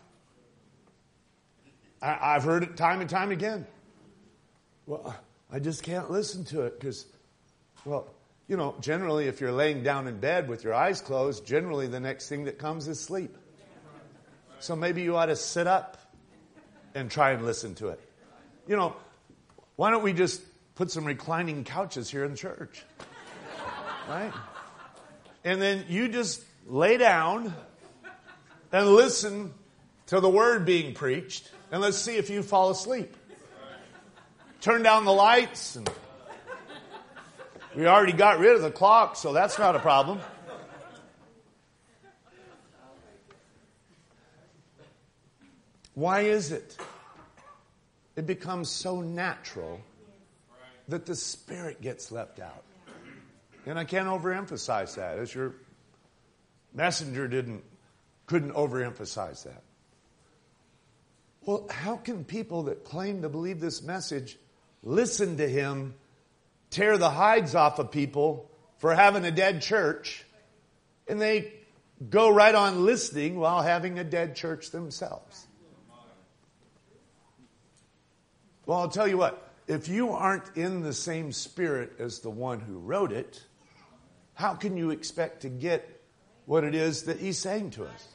I've heard it time and time again. Well, I just can't listen to it because, generally if you're laying down in bed with your eyes closed, generally the next thing that comes is sleep. So maybe you ought to sit up and try and listen to it. Why don't we just put some reclining couches here in the church? Right? And then you just lay down and listen to the word being preached, and let's see if you fall asleep. Turn down the lights. And we already got rid of the clock, so that's not a problem. Why is it? It becomes so natural that the Spirit gets left out. And I can't overemphasize that, as your messenger couldn't overemphasize that. Well, how can people that claim to believe this message listen to him tear the hides off of people for having a dead church, and they go right on listening while having a dead church themselves? Well, I'll tell you what. If you aren't in the same spirit as the one who wrote it, how can you expect to get what it is that he's saying to us?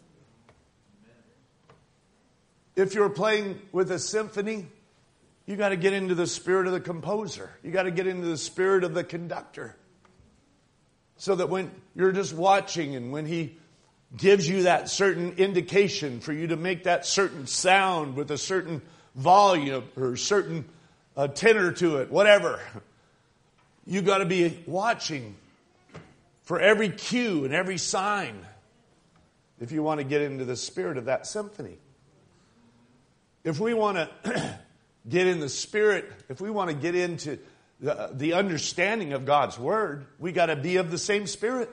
If you're playing with a symphony, you got to get into the spirit of the composer. You got to get into the spirit of the conductor. So that when you're just watching and when he gives you that certain indication for you to make that certain sound with a certain volume or certain tenor to it, whatever, you got to be watching for every cue and every sign if you want to get into the spirit of that symphony. If we want to get in the spirit, if we want to get into the understanding of God's Word, we got to be of the same spirit.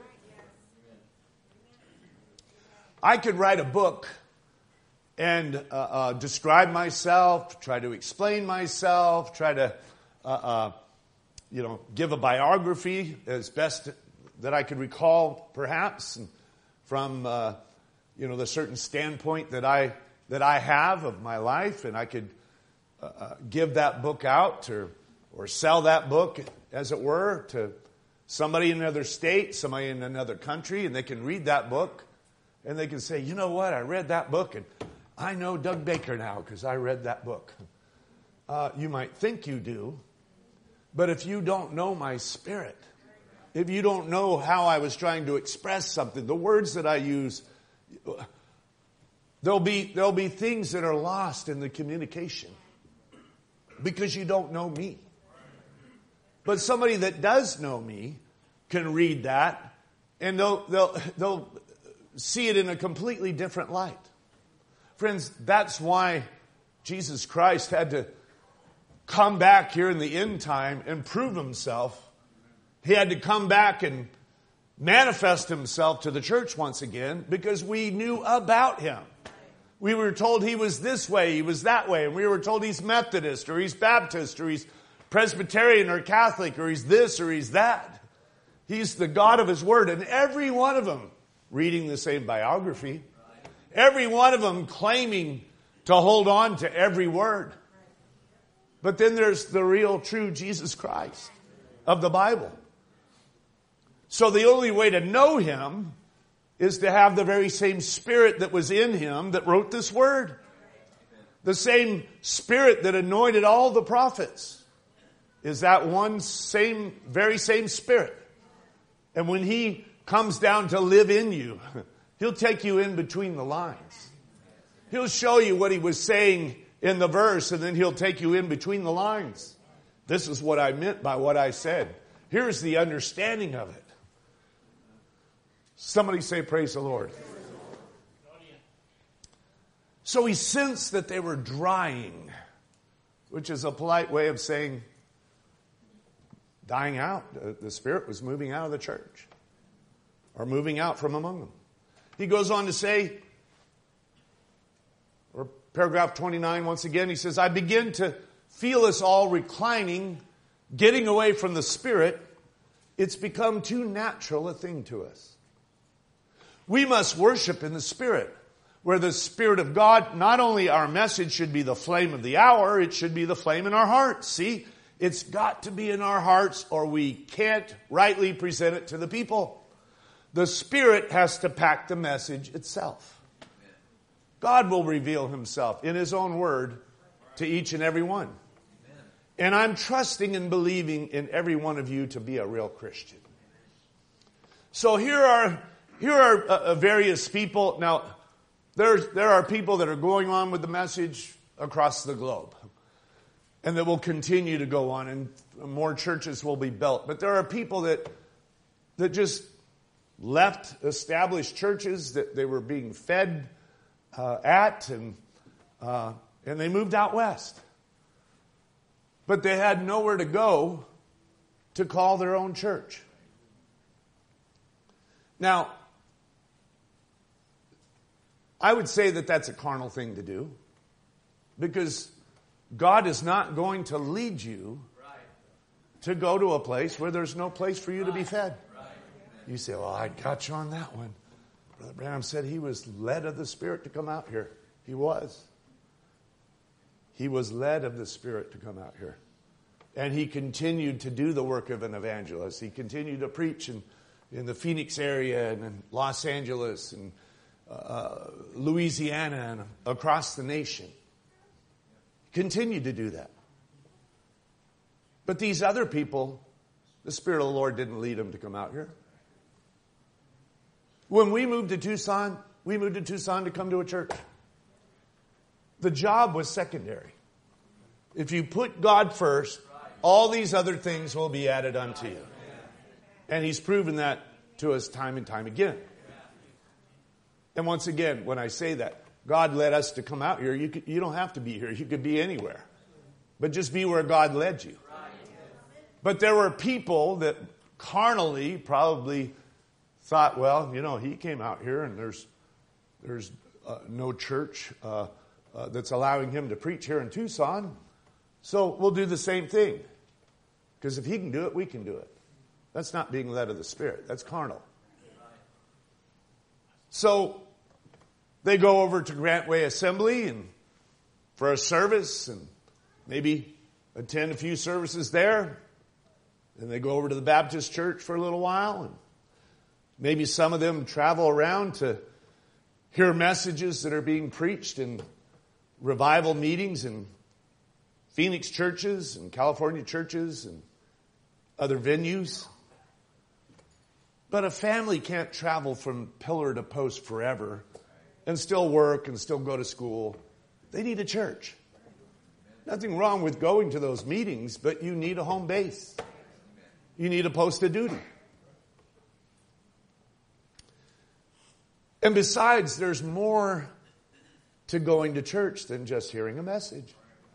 I could write a book and describe myself, try to explain myself, try to give a biography as best that I could recall, perhaps, and from the certain standpoint that I have of my life, and I could give that book out or sell that book, as it were, to somebody in another state, somebody in another country, and they can read that book, and they can say, you know what, I read that book, and I know Doug Baker now because I read that book. You might think you do, but if you don't know my spirit, if you don't know how I was trying to express something, the words that I use, there'll be things that are lost in the communication because you don't know me. But somebody that does know me can read that, and they'll see it in a completely different light. Friends, that's why Jesus Christ had to come back here in the end time and prove himself. He had to come back and manifest himself to the church once again because we knew about him. We were told he was this way, he was that way, and we were told he's Methodist or he's Baptist or he's Presbyterian or Catholic or he's this or he's that. He's the God of his word, and every one of them reading the same biography. Every one of them claiming to hold on to every word. But then there's the real, true Jesus Christ of the Bible. So the only way to know him is to have the very same Spirit that was in him that wrote this word. The same Spirit that anointed all the prophets is that one very same Spirit. And when he comes down to live in you, he'll take you in between the lines. He'll show you what he was saying in the verse, and then he'll take you in between the lines. This is what I meant by what I said. Here's the understanding of it. Somebody say, praise the Lord. So he sensed that they were drying, which is a polite way of saying dying out. The Spirit was moving out of the church, or moving out from among them. He goes on to say, or paragraph 29, once again, he says, I begin to feel us all reclining, getting away from the Spirit. It's become too natural a thing to us. We must worship in the Spirit, where the Spirit of God, not only our message should be the flame of the hour, it should be the flame in our hearts. See, it's got to be in our hearts or we can't rightly present it to the people. The Spirit has to pack the message itself. God will reveal himself in his own word to each and every one. And I'm trusting and believing in every one of you to be a real Christian. So here are various people. Now, there are people that are going on with the message across the globe. And that will continue to go on, and more churches will be built. But there are people that just left established churches that they were being fed at, and they moved out west. But they had nowhere to go to call their own church. Now, I would say that that's a carnal thing to do, because God is not going to lead you to go to a place where there's no place for you to be fed. You say, well, I got you on that one. Brother Branham said he was led of the Spirit to come out here. He was. He was led of the Spirit to come out here. And he continued to do the work of an evangelist. He continued to preach in the Phoenix area and in Los Angeles and Louisiana and across the nation. Continued to do that. But these other people, the Spirit of the Lord didn't lead them to come out here. When we moved to Tucson to come to a church. The job was secondary. If you put God first, all these other things will be added unto you. And he's proven that to us time and time again. And once again, when I say that, God led us to come out here. You don't have to be here. You could be anywhere. But just be where God led you. But there were people that carnally probably thought, well, he came out here and there's no church that's allowing him to preach here in Tucson. So we'll do the same thing. Because if he can do it, we can do it. That's not being led of the Spirit. That's carnal. So they go over to Grantway Assembly and for a service and maybe attend a few services there. Then they go over to the Baptist church for a little while. And maybe some of them travel around to hear messages that are being preached in revival meetings in Phoenix churches and California churches and other venues. But a family can't travel from pillar to post forever and still work and still go to school. They need a church. Nothing wrong with going to those meetings, but you need a home base. You need a post of duty. And besides, there's more to going to church than just hearing a message.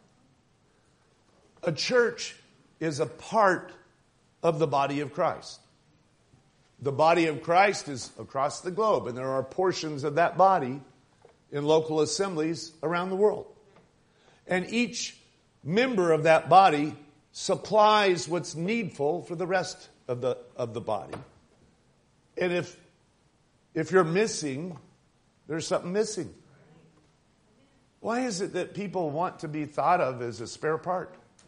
A church is a part of the body of Christ. The body of Christ is across the globe, and there are portions of that body in local assemblies around the world. And each member of that body supplies what's needful for the rest of the body. And if you're missing, there's something missing. Why is it that people want to be thought of as a spare part?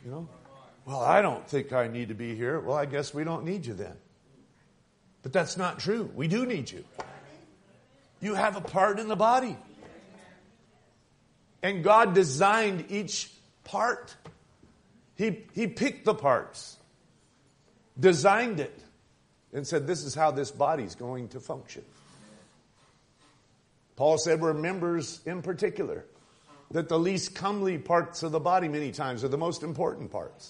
You know? Well, I don't think I need to be here. Well, I guess we don't need you then. But that's not true. We do need you. You have a part in the body. And God designed each part. He picked the parts, designed it, and said, this is how this body's going to function. Paul said we're members in particular, that the least comely parts of the body many times are the most important parts.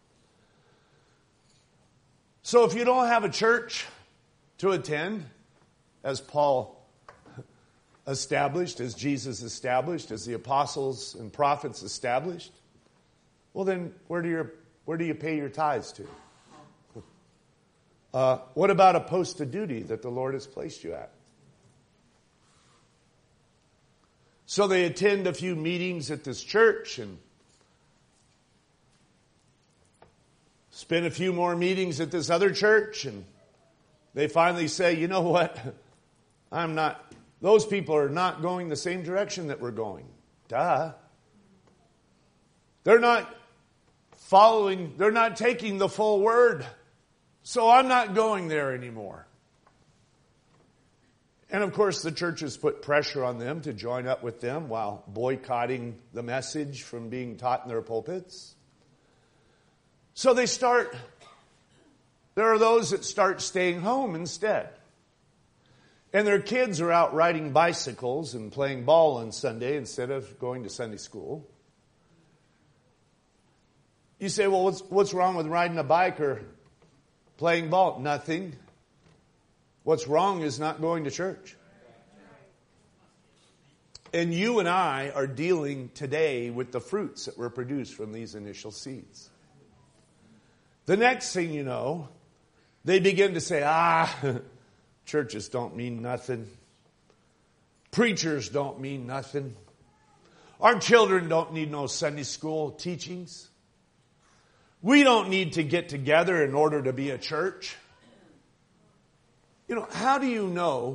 So if you don't have a church to attend, as Paul established, as Jesus established, as the apostles and prophets established, well then, where do you pay your tithes to? What about a post of duty that the Lord has placed you at? So they attend a few meetings at this church and spend a few more meetings at this other church, and they finally say, you know what? Those people are not going the same direction that we're going. Duh. They're not taking the full word. So I'm not going there anymore. And of course, the churches put pressure on them to join up with them while boycotting the message from being taught in their pulpits. So there are those that start staying home instead. And their kids are out riding bicycles and playing ball on Sunday instead of going to Sunday school. You say, well, what's wrong with riding a bike or playing ball? Nothing. What's wrong is not going to church. And you and I are dealing today with the fruits that were produced from these initial seeds. The next thing you know, they begin to say, churches don't mean nothing. Preachers don't mean nothing. Our children don't need no Sunday school teachings. We don't need to get together in order to be a church. You know, how do you know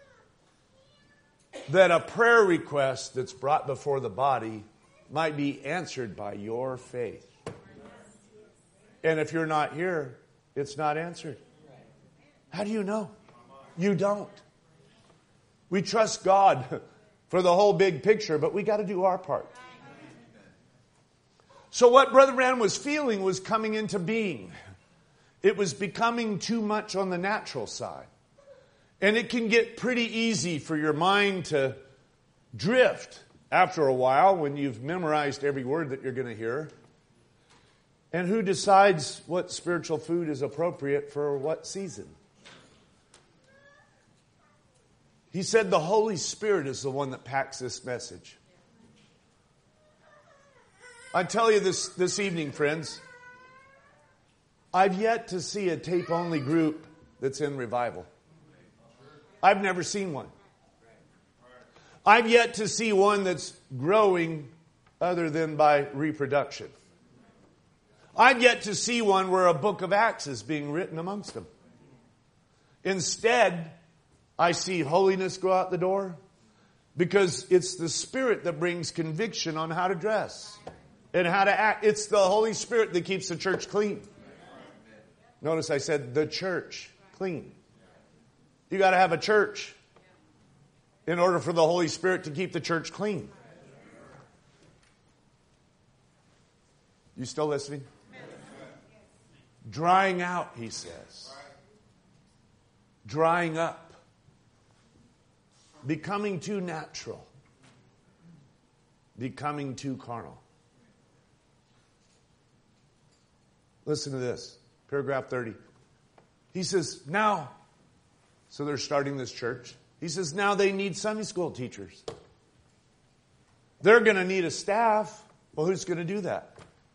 that a prayer request that's brought before the body might be answered by your faith? And if you're not here, it's not answered. How do you know? You don't. We trust God for the whole big picture, but we got to do our part. So what Brother Branham was feeling was coming into being. It was becoming too much on the natural side. And it can get pretty easy for your mind to drift after a while when you've memorized every word that you're going to hear. And who decides what spiritual food is appropriate for what season? He said the Holy Spirit is the one that packs this message. I tell you this evening, friends, I've yet to see a tape-only group that's in revival. I've never seen one. I've yet to see one that's growing other than by reproduction. I've yet to see one where a book of Acts is being written amongst them. Instead, I see holiness go out the door because it's the Spirit that brings conviction on how to dress and how to act. It's the Holy Spirit that keeps the church clean. Notice I said the church clean. You got to have a church in order for the Holy Spirit to keep the church clean. You still listening? Drying out, he says. Drying up. Becoming too natural. Becoming too carnal. Listen to this. Paragraph 30. He says, now, so they're starting this church. He says, now they need Sunday school teachers. They're going to need a staff. Well, who's going to do that?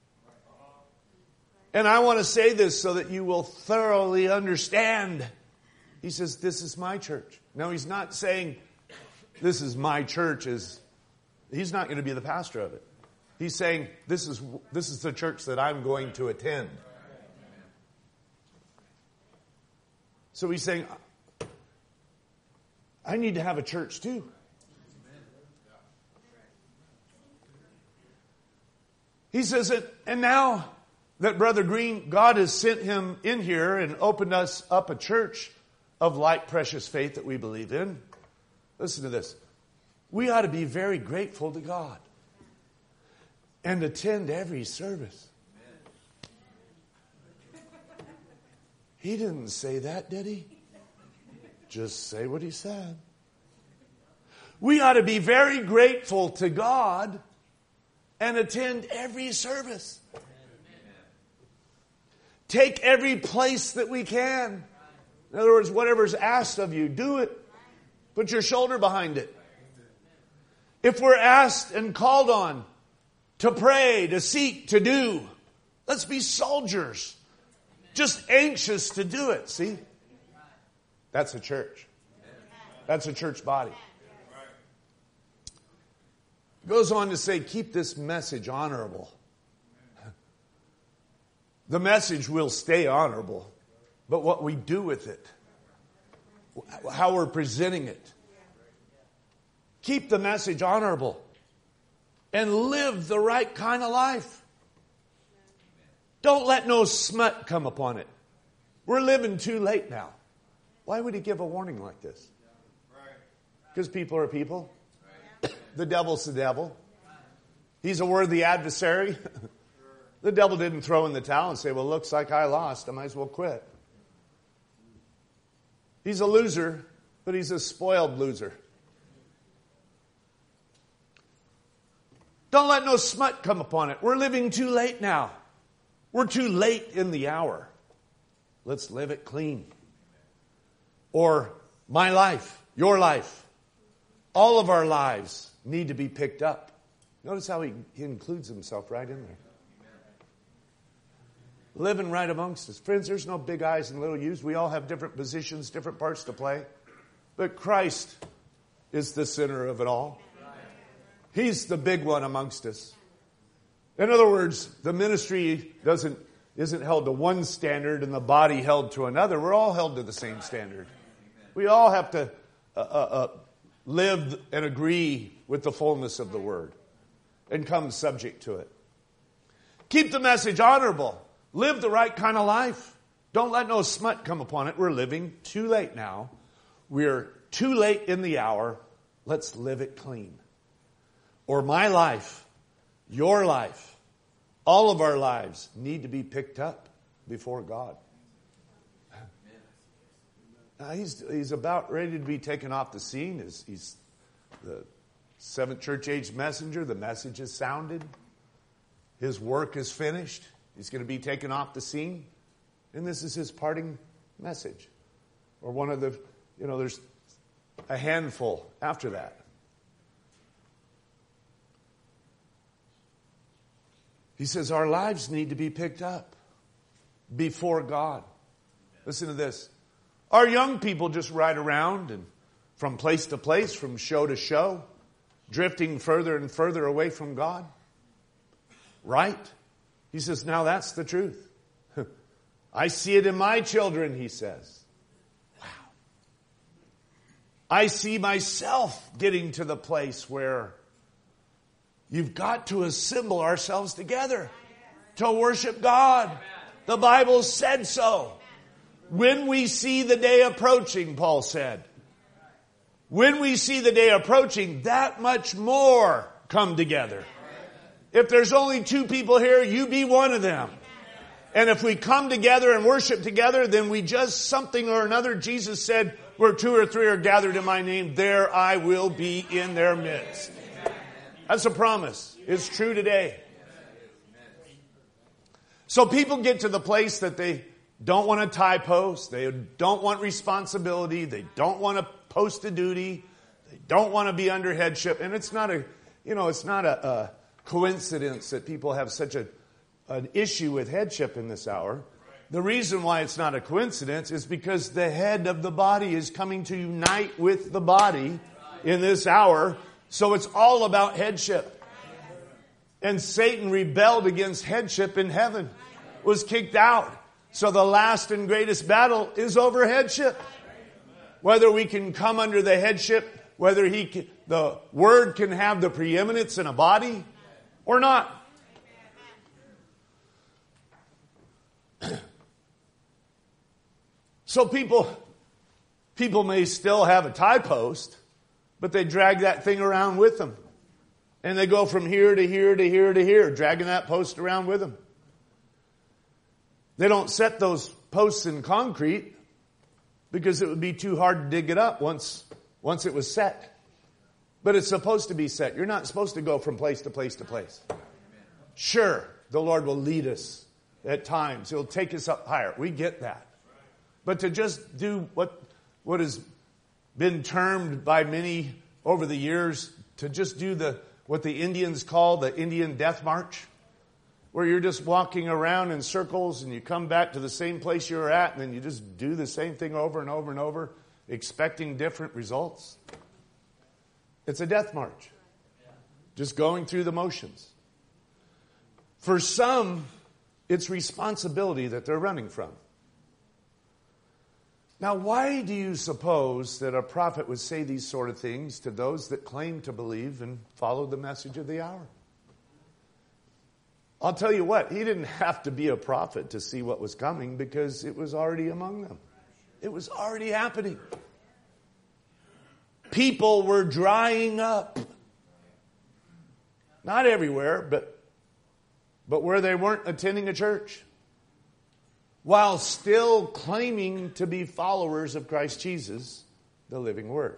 And I want to say this so that you will thoroughly understand. He says, this is my church. No, he's not saying this is my church. He's not going to be the pastor of it. He's saying this is the church that I'm going to attend. So he's saying, I need to have a church too. He says, and now that Brother Green, God has sent him in here and opened us up a church of like precious faith that we believe in. Listen to this. We ought to be very grateful to God and attend every service. He didn't say that, did he? Just say what he said. We ought to be very grateful to God and attend every service. Take every place that we can. In other words, whatever's asked of you, do it. Put your shoulder behind it. If we're asked and called on to pray, to seek, to do, let's be soldiers. Just anxious to do it. See? That's a church. That's a church body. It goes on to say, keep this message honorable. The message will stay honorable, but what we do with it, how we're presenting it. Keep the message honorable and live the right kind of life. Don't let no smut come upon it. We're living too late now. Why would he give a warning like this? Because people are people. The devil's the devil. He's a worthy adversary. The devil didn't throw in the towel and say, well, looks like I lost. I might as well quit. He's a loser, but he's a spoiled loser. Don't let no smut come upon it. We're living too late now. We're too late in the hour. Let's live it clean. Or my life, your life, all of our lives need to be picked up. Notice how he includes himself right in there. Living right amongst us. Friends, there's no big I's and little U's. We all have different positions, different parts to play. But Christ is the center of it all. He's the big one amongst us. In other words, the ministry isn't held to one standard and the body held to another. We're all held to the same standard. We all have to live and agree with the fullness of the word and come subject to it. Keep the message honorable. Live the right kind of life. Don't let no smut come upon it. We're living too late now. We're too late in the hour. Let's live it clean. Or my life, your life, all of our lives need to be picked up before God. Now he's about ready to be taken off the scene. He's the seventh church age messenger. The message is sounded. His work is finished. He's going to be taken off the scene. And this is his parting message. Or one of the, there's a handful after that. He says our lives need to be picked up before God. Listen to this. Our young people just ride around and from place to place, from show to show, drifting further and further away from God. Right? He says, now that's the truth. I see it in my children, he says. Wow. I see myself getting to the place where you've got to assemble ourselves together to worship God. The Bible said so. When we see the day approaching, Paul said, when we see the day approaching, that much more come together. If there's only 2 people here, you be one of them. And if we come together and worship together, then we just something or another. Jesus said, where 2 or 3 are gathered in my name, there I will be in their midst. That's a promise. It's true today. So people get to the place that they don't want a tie post. They don't want responsibility. They don't want to post a duty. They don't want to be under headship. And it's not a coincidence that people have such an issue with headship in this hour. The reason why it's not a coincidence is because the head of the body is coming to unite with the body in this hour. So it's all about headship. And Satan rebelled against headship in heaven, was kicked out. So the last and greatest battle is over headship. Whether we can come under the headship, whether the word can have the preeminence in a body or not. So people may still have a tie post, but they drag that thing around with them. And they go from here to here to here to here, dragging that post around with them. They don't set those posts in concrete because it would be too hard to dig it up once it was set. But it's supposed to be set. You're not supposed to go from place to place to place. Sure, the Lord will lead us at times. He'll take us up higher. We get that. But to just do what has been termed by many over the years, to just do what the Indians call the Indian Death March, where you're just walking around in circles and you come back to the same place you were at and then you just do the same thing over and over and over, expecting different results. It's a death march. Just going through the motions. For some, it's responsibility that they're running from. Now, why do you suppose that a prophet would say these sort of things to those that claim to believe and follow the message of the hour? I'll tell you what, he didn't have to be a prophet to see what was coming because it was already among them. It was already happening. People were drying up. Not everywhere, but where they weren't attending a church, while still claiming to be followers of Christ Jesus, the living Word.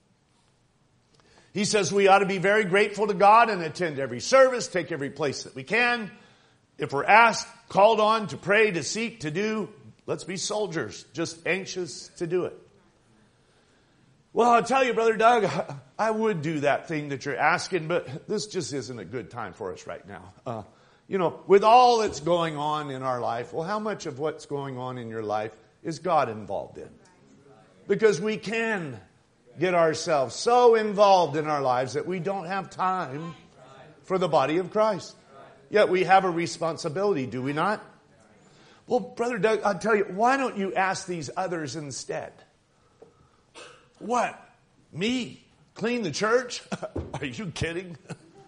He says we ought to be very grateful to God and attend every service, take every place that we can. If we're asked, called on to pray, to seek, to do, let's be soldiers, just anxious to do it. Well, I'll tell you, Brother Doug, I would do that thing that you're asking, but this just isn't a good time for us right now. With all that's going on in our life, well, how much of what's going on in your life is God involved in? Because we can get ourselves so involved in our lives that we don't have time for the body of Christ. Yet we have a responsibility, do we not? Well, Brother Doug, I'll tell you, why don't you ask these others instead? What? Me? Clean the church? Are you kidding?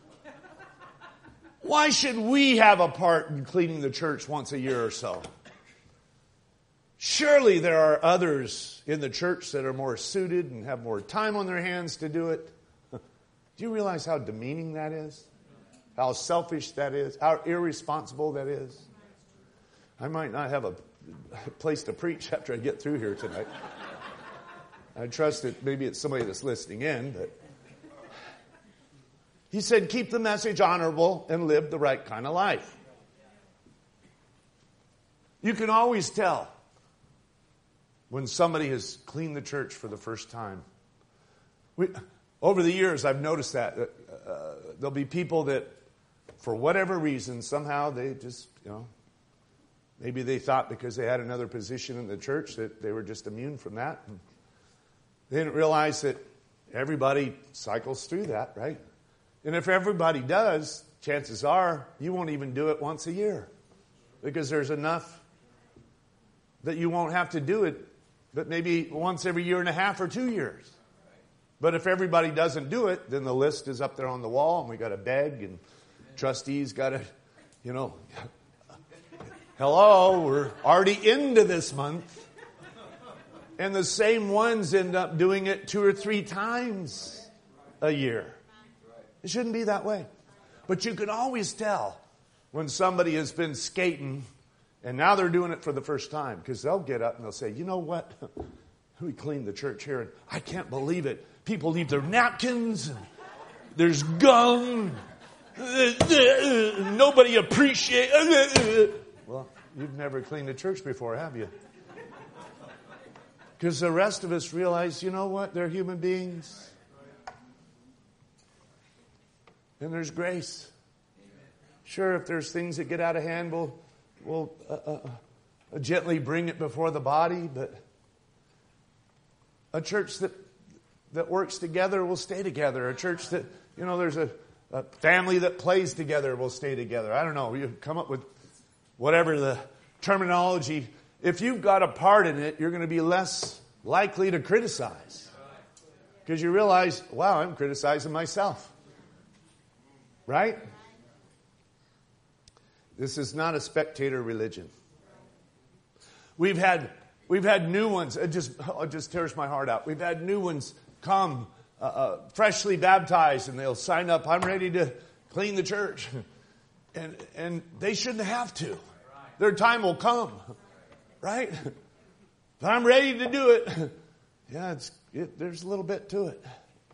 Why should we have a part in cleaning the church once a year or so? Surely there are others in the church that are more suited and have more time on their hands to do it. Do you realize how demeaning that is? How selfish that is? How irresponsible that is? I might not have a place to preach after I get through here tonight. I trust that maybe it's somebody that's listening in, but he said, keep the message honorable and live the right kind of life. You can always tell when somebody has cleaned the church for the first time. Over the years, I've noticed that there'll be people that, for whatever reason, somehow they just, maybe they thought because they had another position in the church that they were just immune from that. And they didn't realize that everybody cycles through that, right? And if everybody does, chances are you won't even do it once a year because there's enough that you won't have to do it, but maybe once every year and a half or 2 years. But if everybody doesn't do it, then the list is up there on the wall and we got to beg and trustees got to, hello, we're already into this month. And the same ones end up doing it 2 or 3 times a year. It shouldn't be that way. But you can always tell when somebody has been skating and now they're doing it for the first time because they'll get up and they'll say, you know what? We cleaned the church here and I can't believe it. People leave their napkins and there's gum. Nobody appreciates. Well, you've never cleaned a church before, have you? Because the rest of us realize, you know what? They're human beings. And there's grace. Sure, if there's things that get out of hand, we'll gently bring it before the body. But a church that works together will stay together. A church that, there's a family that plays together will stay together. I don't know. You come up with whatever the terminology. If you've got a part in it, you're going to be less likely to criticize. Because you realize, wow, I'm criticizing myself. Right? This is not a spectator religion. We've had new ones. It just tears my heart out. We've had new ones come freshly baptized, and they'll sign up. I'm ready to clean the church, and they shouldn't have to. Their time will come, right? But I'm ready to do it. Yeah, there's a little bit to it.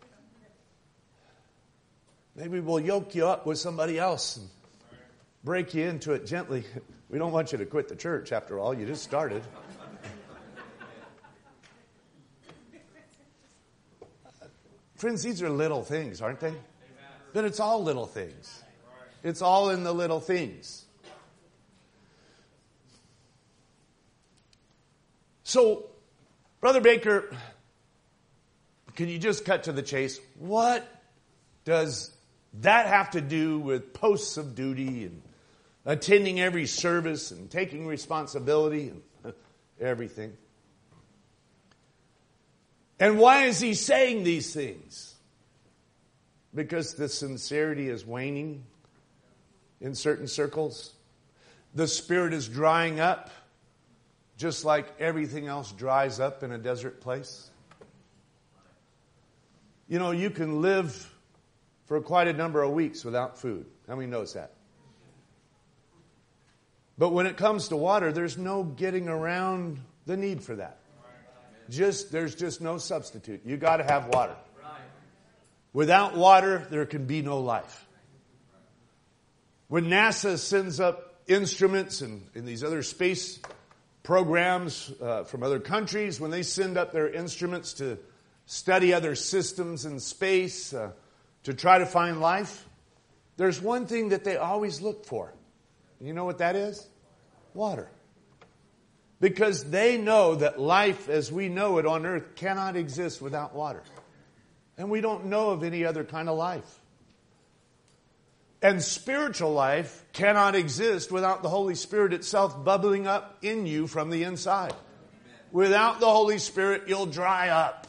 Maybe we'll yoke you up with somebody else and break you into it gently. We don't want you to quit the church, after all. You just started. Friends, these are little things, aren't they? But it's all little things. It's all in the little things. So, Brother Baker, can you just cut to the chase? What does that have to do with posts of duty and attending every service and taking responsibility and everything? And why is he saying these things? Because the sincerity is waning in certain circles. The Spirit is drying up, just like everything else dries up in a desert place. You know, you can live for quite a number of weeks without food. How many knows that? But when it comes to water, there's no getting around the need for that. There's just no substitute. You got to have water. Without water, there can be no life. When NASA sends up instruments and in these other space programs from other countries, when they send up their instruments to study other systems in space, to try to find life, there's one thing that they always look for. You know what that is? Water. Because they know that life as we know it on earth cannot exist without water. And we don't know of any other kind of life. And spiritual life cannot exist without the Holy Spirit itself bubbling up in you from the inside. Without the Holy Spirit, you'll dry up.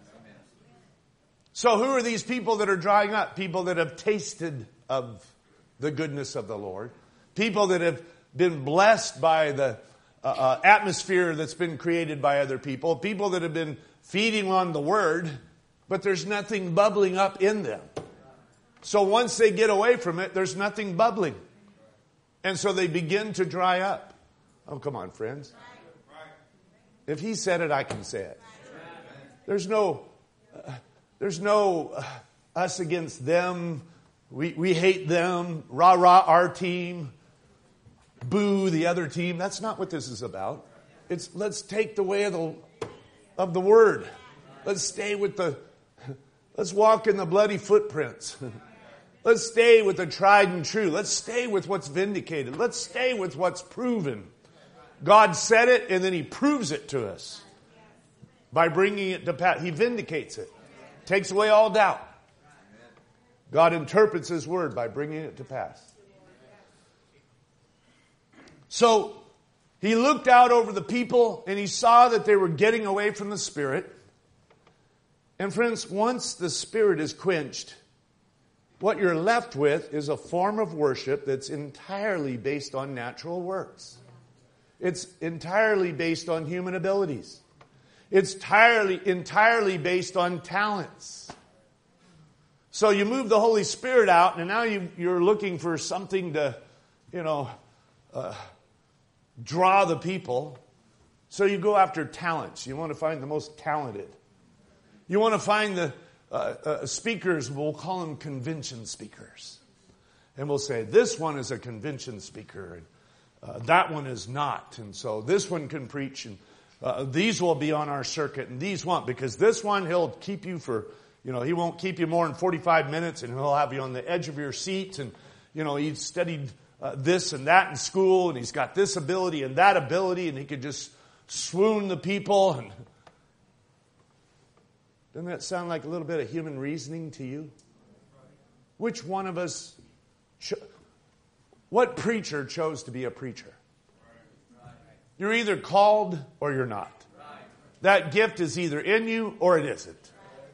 So who are these people that are drying up? People that have tasted of the goodness of the Lord. People that have been blessed by the atmosphere that's been created by other people. People that have been feeding on the Word, but there's nothing bubbling up in them. So once they get away from it, there's nothing bubbling. And so they begin to dry up. Oh, come on, friends. If he said it, I can say it. There's no us against them. We hate them. Rah, rah, our team. Boo, the other team. That's not what this is about. It's let's take the way of the Word. Let's let's walk in the bloody footprints. Let's stay with the tried and true. Let's stay with what's vindicated. Let's stay with what's proven. God said it, and then He proves it to us by bringing it to pass. He vindicates it. Takes away all doubt. God interprets His Word by bringing it to pass. So, He looked out over the people, and He saw that they were getting away from the Spirit. And friends, once the Spirit is quenched, what you're left with is a form of worship that's entirely based on natural works. It's entirely based on human abilities. It's entirely based on talents. So you move the Holy Spirit out, and now you're looking for something to, draw the people. So you go after talents. You want to find the most talented. You want to find the speakers, we'll call them convention speakers. And we'll say, this one is a convention speaker, and that one is not. And so this one can preach, and these will be on our circuit, and these won't. Because this one, he'll keep you for, he won't keep you more than 45 minutes, and he'll have you on the edge of your seat. And, he studied this and that in school, and he's got this ability and that ability, and he could just swoon the people. And doesn't that sound like a little bit of human reasoning to you? Which one of us, what preacher chose to be a preacher? You're either called or you're not. That gift is either in you or it isn't.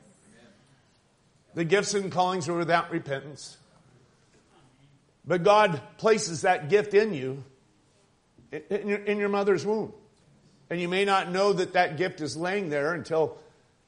The gifts and callings are without repentance. But God places that gift in you in your mother's womb. And you may not know that that gift is laying there until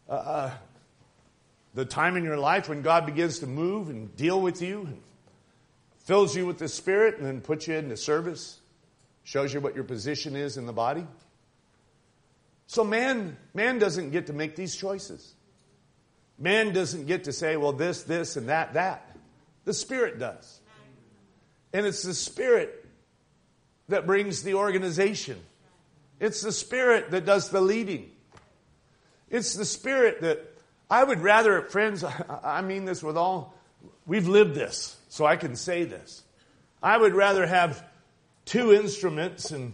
the time in your life when God begins to move and deal with you, and fills you with the Spirit, and then puts you into service, shows you what your position is in the body. So man doesn't get to make these choices. Man doesn't get to say, well, this, and that. The Spirit does. And it's the Spirit that brings the organization. It's the Spirit that does the leading. It's the Spirit that I would rather, friends, I mean this with all, we've lived this, so I can say this. I would rather have 2 instruments, and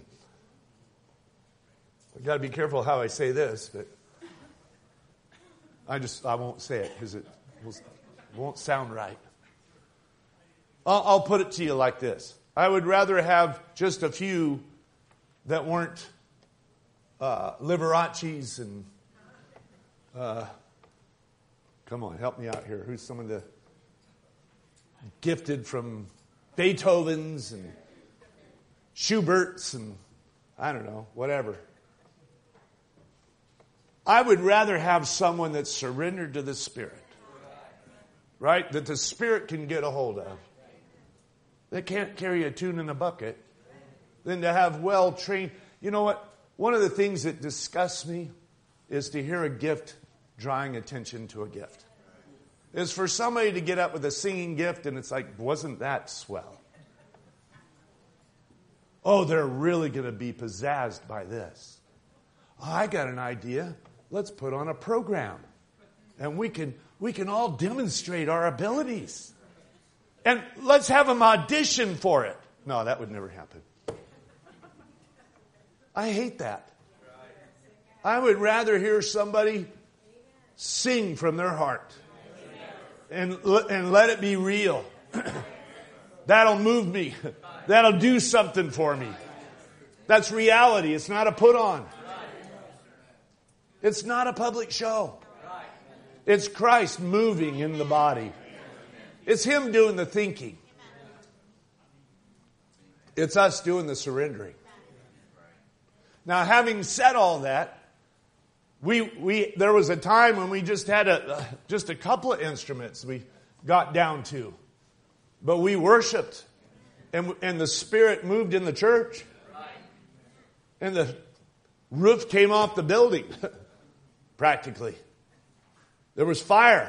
I've got to be careful how I say this, but I won't say it because it won't sound right. I'll put it to you like this. I would rather have just a few that weren't Liberace's and come on, help me out here. Who's some of the gifted from Beethoven's and Schubert's and I don't know, whatever. I would rather have someone that's surrendered to the Spirit, right? That the Spirit can get a hold of. They can't carry a tune in a bucket. Than to have well-trained. You know what? One of the things that disgusts me is to hear a gift drawing attention to a gift. Is for somebody to get up with a singing gift and it's like, wasn't that swell? Oh, they're really going to be pizzazzed by this. Oh, I got an idea. Let's put on a program. And we can all demonstrate our abilities. And let's have them audition for it. No, that would never happen. I hate that. I would rather hear somebody sing from their heart. And let it be real. That'll move me. That'll do something for me. That's reality. It's not a put on. It's not a public show. It's Christ moving in the body. It's Him doing the thinking. It's us doing the surrendering. Now, having said all that, there was a time when we just had just a couple of instruments we got down to. But we worshiped. And the Spirit moved in the church. And the roof came off the building. Practically. There was fire.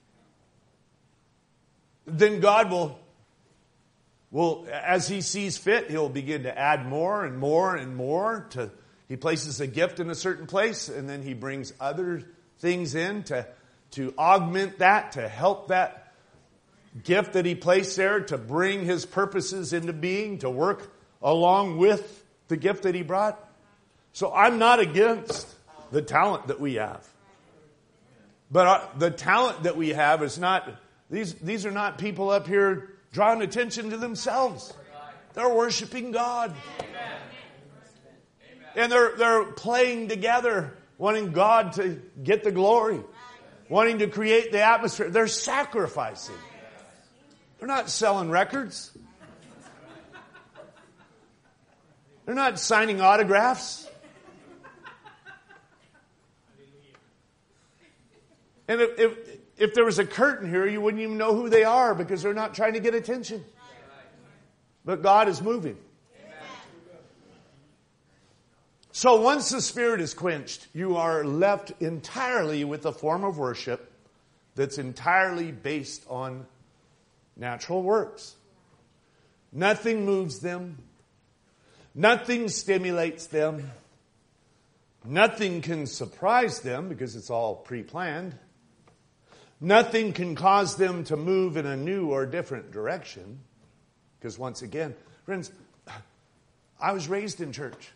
Then God will, as He sees fit, He'll begin to add more and more and more. He places a gift in a certain place, and then He brings other things in to augment that, to help that gift that He placed there, to bring His purposes into being, to work along with the gift that He brought. So I'm not against the talent that we have. But the talent that we have is not, these are not people up here drawing attention to themselves. They're worshiping God. And they're playing together, wanting God to get the glory, wanting to create the atmosphere. They're sacrificing. They're not selling records. They're not signing autographs. And if there was a curtain here, you wouldn't even know who they are because they're not trying to get attention. But God is moving. So once the Spirit is quenched, you are left entirely with a form of worship that's entirely based on natural works. Nothing moves them. Nothing stimulates them. Nothing can surprise them because it's all pre-planned. Nothing can cause them to move in a new or different direction. Because once again, friends, I was raised in church.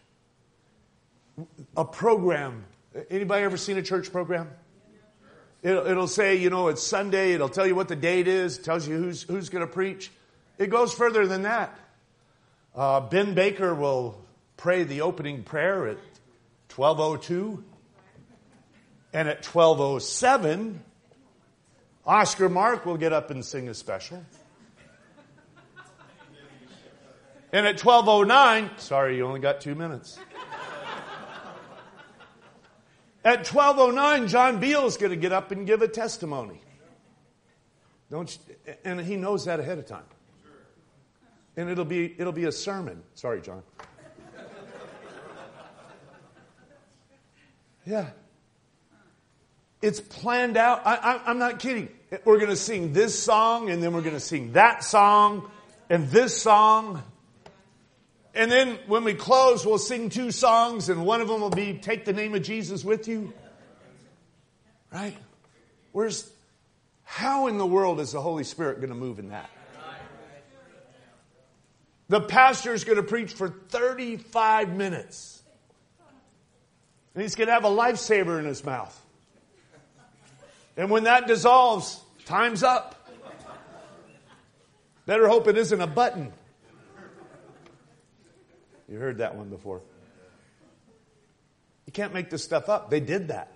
A program. Anybody ever seen a church program? It'll say, it's Sunday. It'll tell you what the date is. It tells you who's going to preach. It goes further than that. Ben Baker will pray the opening prayer at 12:02. And at 12:07, Oscar Mark will get up and sing a special. And at 12:09, sorry, you only got 2 minutes. At 12:09, John Beale's going to get up and give a testimony. Don't you, and he knows that ahead of time. And it'll be a sermon. Sorry, John. Yeah. It's planned out. I'm not kidding. We're going to sing this song, and then we're going to sing that song, and this song. And then when we close, we'll sing 2 songs, and one of them will be Take the Name of Jesus with You. Right? How in the world is the Holy Spirit going to move in that? The pastor's going to preach for 35 minutes. And he's going to have a lifesaver in his mouth. And when that dissolves, time's up. Better hope it isn't a button. You heard that one before. You can't make this stuff up. They did that.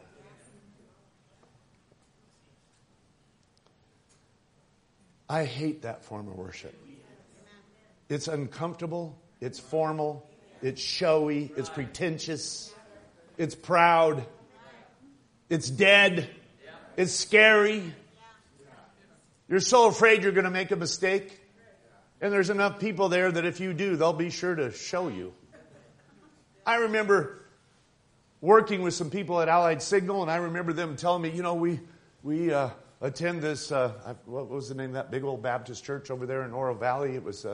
I hate that form of worship. It's uncomfortable. It's formal. It's showy. It's pretentious. It's proud. It's dead. It's scary. You're so afraid you're going to make a mistake. And there's enough people there that if you do, they'll be sure to show you. I remember working with some people at Allied Signal, and I remember them telling me, we attend this, what was the name of that big old Baptist church over there in Oro Valley? It was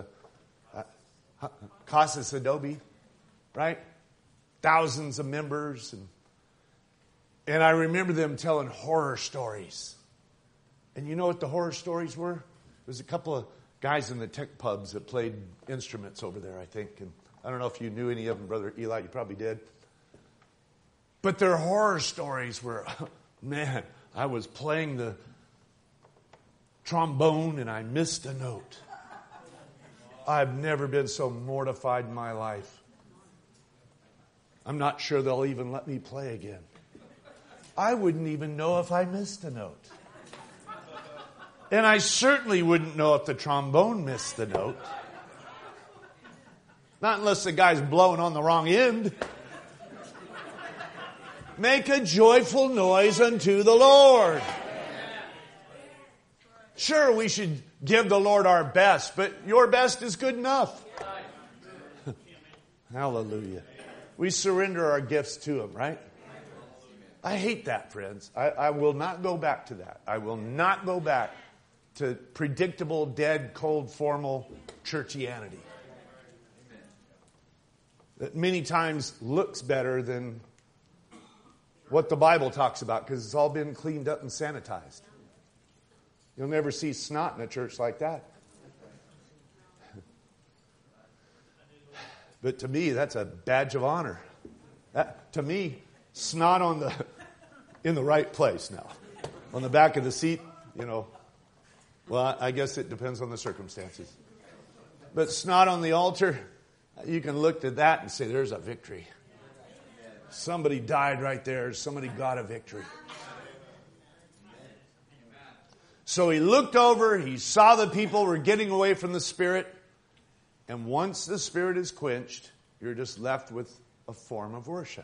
Casas Adobe, right? Thousands of members. And I remember them telling horror stories. And you know what the horror stories were? There was a couple of guys in the tech pubs that played instruments over there, I think. And I don't know if you knew any of them, Brother Eli. You probably did. But their horror stories were, man, I was playing the trombone and I missed a note. I've never been so mortified in my life. I'm not sure they'll even let me play again. I wouldn't even know if I missed a note. And I certainly wouldn't know if the trombone missed the note. Not unless the guy's blowing on the wrong end. Make a joyful noise unto the Lord. Sure, we should give the Lord our best, but your best is good enough. Hallelujah. We surrender our gifts to Him, right? I hate that, friends. I will not go back to that. I will not go back to predictable, dead, cold, formal churchianity. That many times looks better than what the Bible talks about because it's all been cleaned up and sanitized. You'll never see snot in a church like that. But to me, that's a badge of honor. To me, snot in the right place now. On the back of the seat, well, I guess it depends on the circumstances. But snot on the altar, you can look at that and say, there's a victory. Somebody died right there. Somebody got a victory. So he looked over, he saw the people were getting away from the Spirit. And once the Spirit is quenched, you're just left with a form of worship.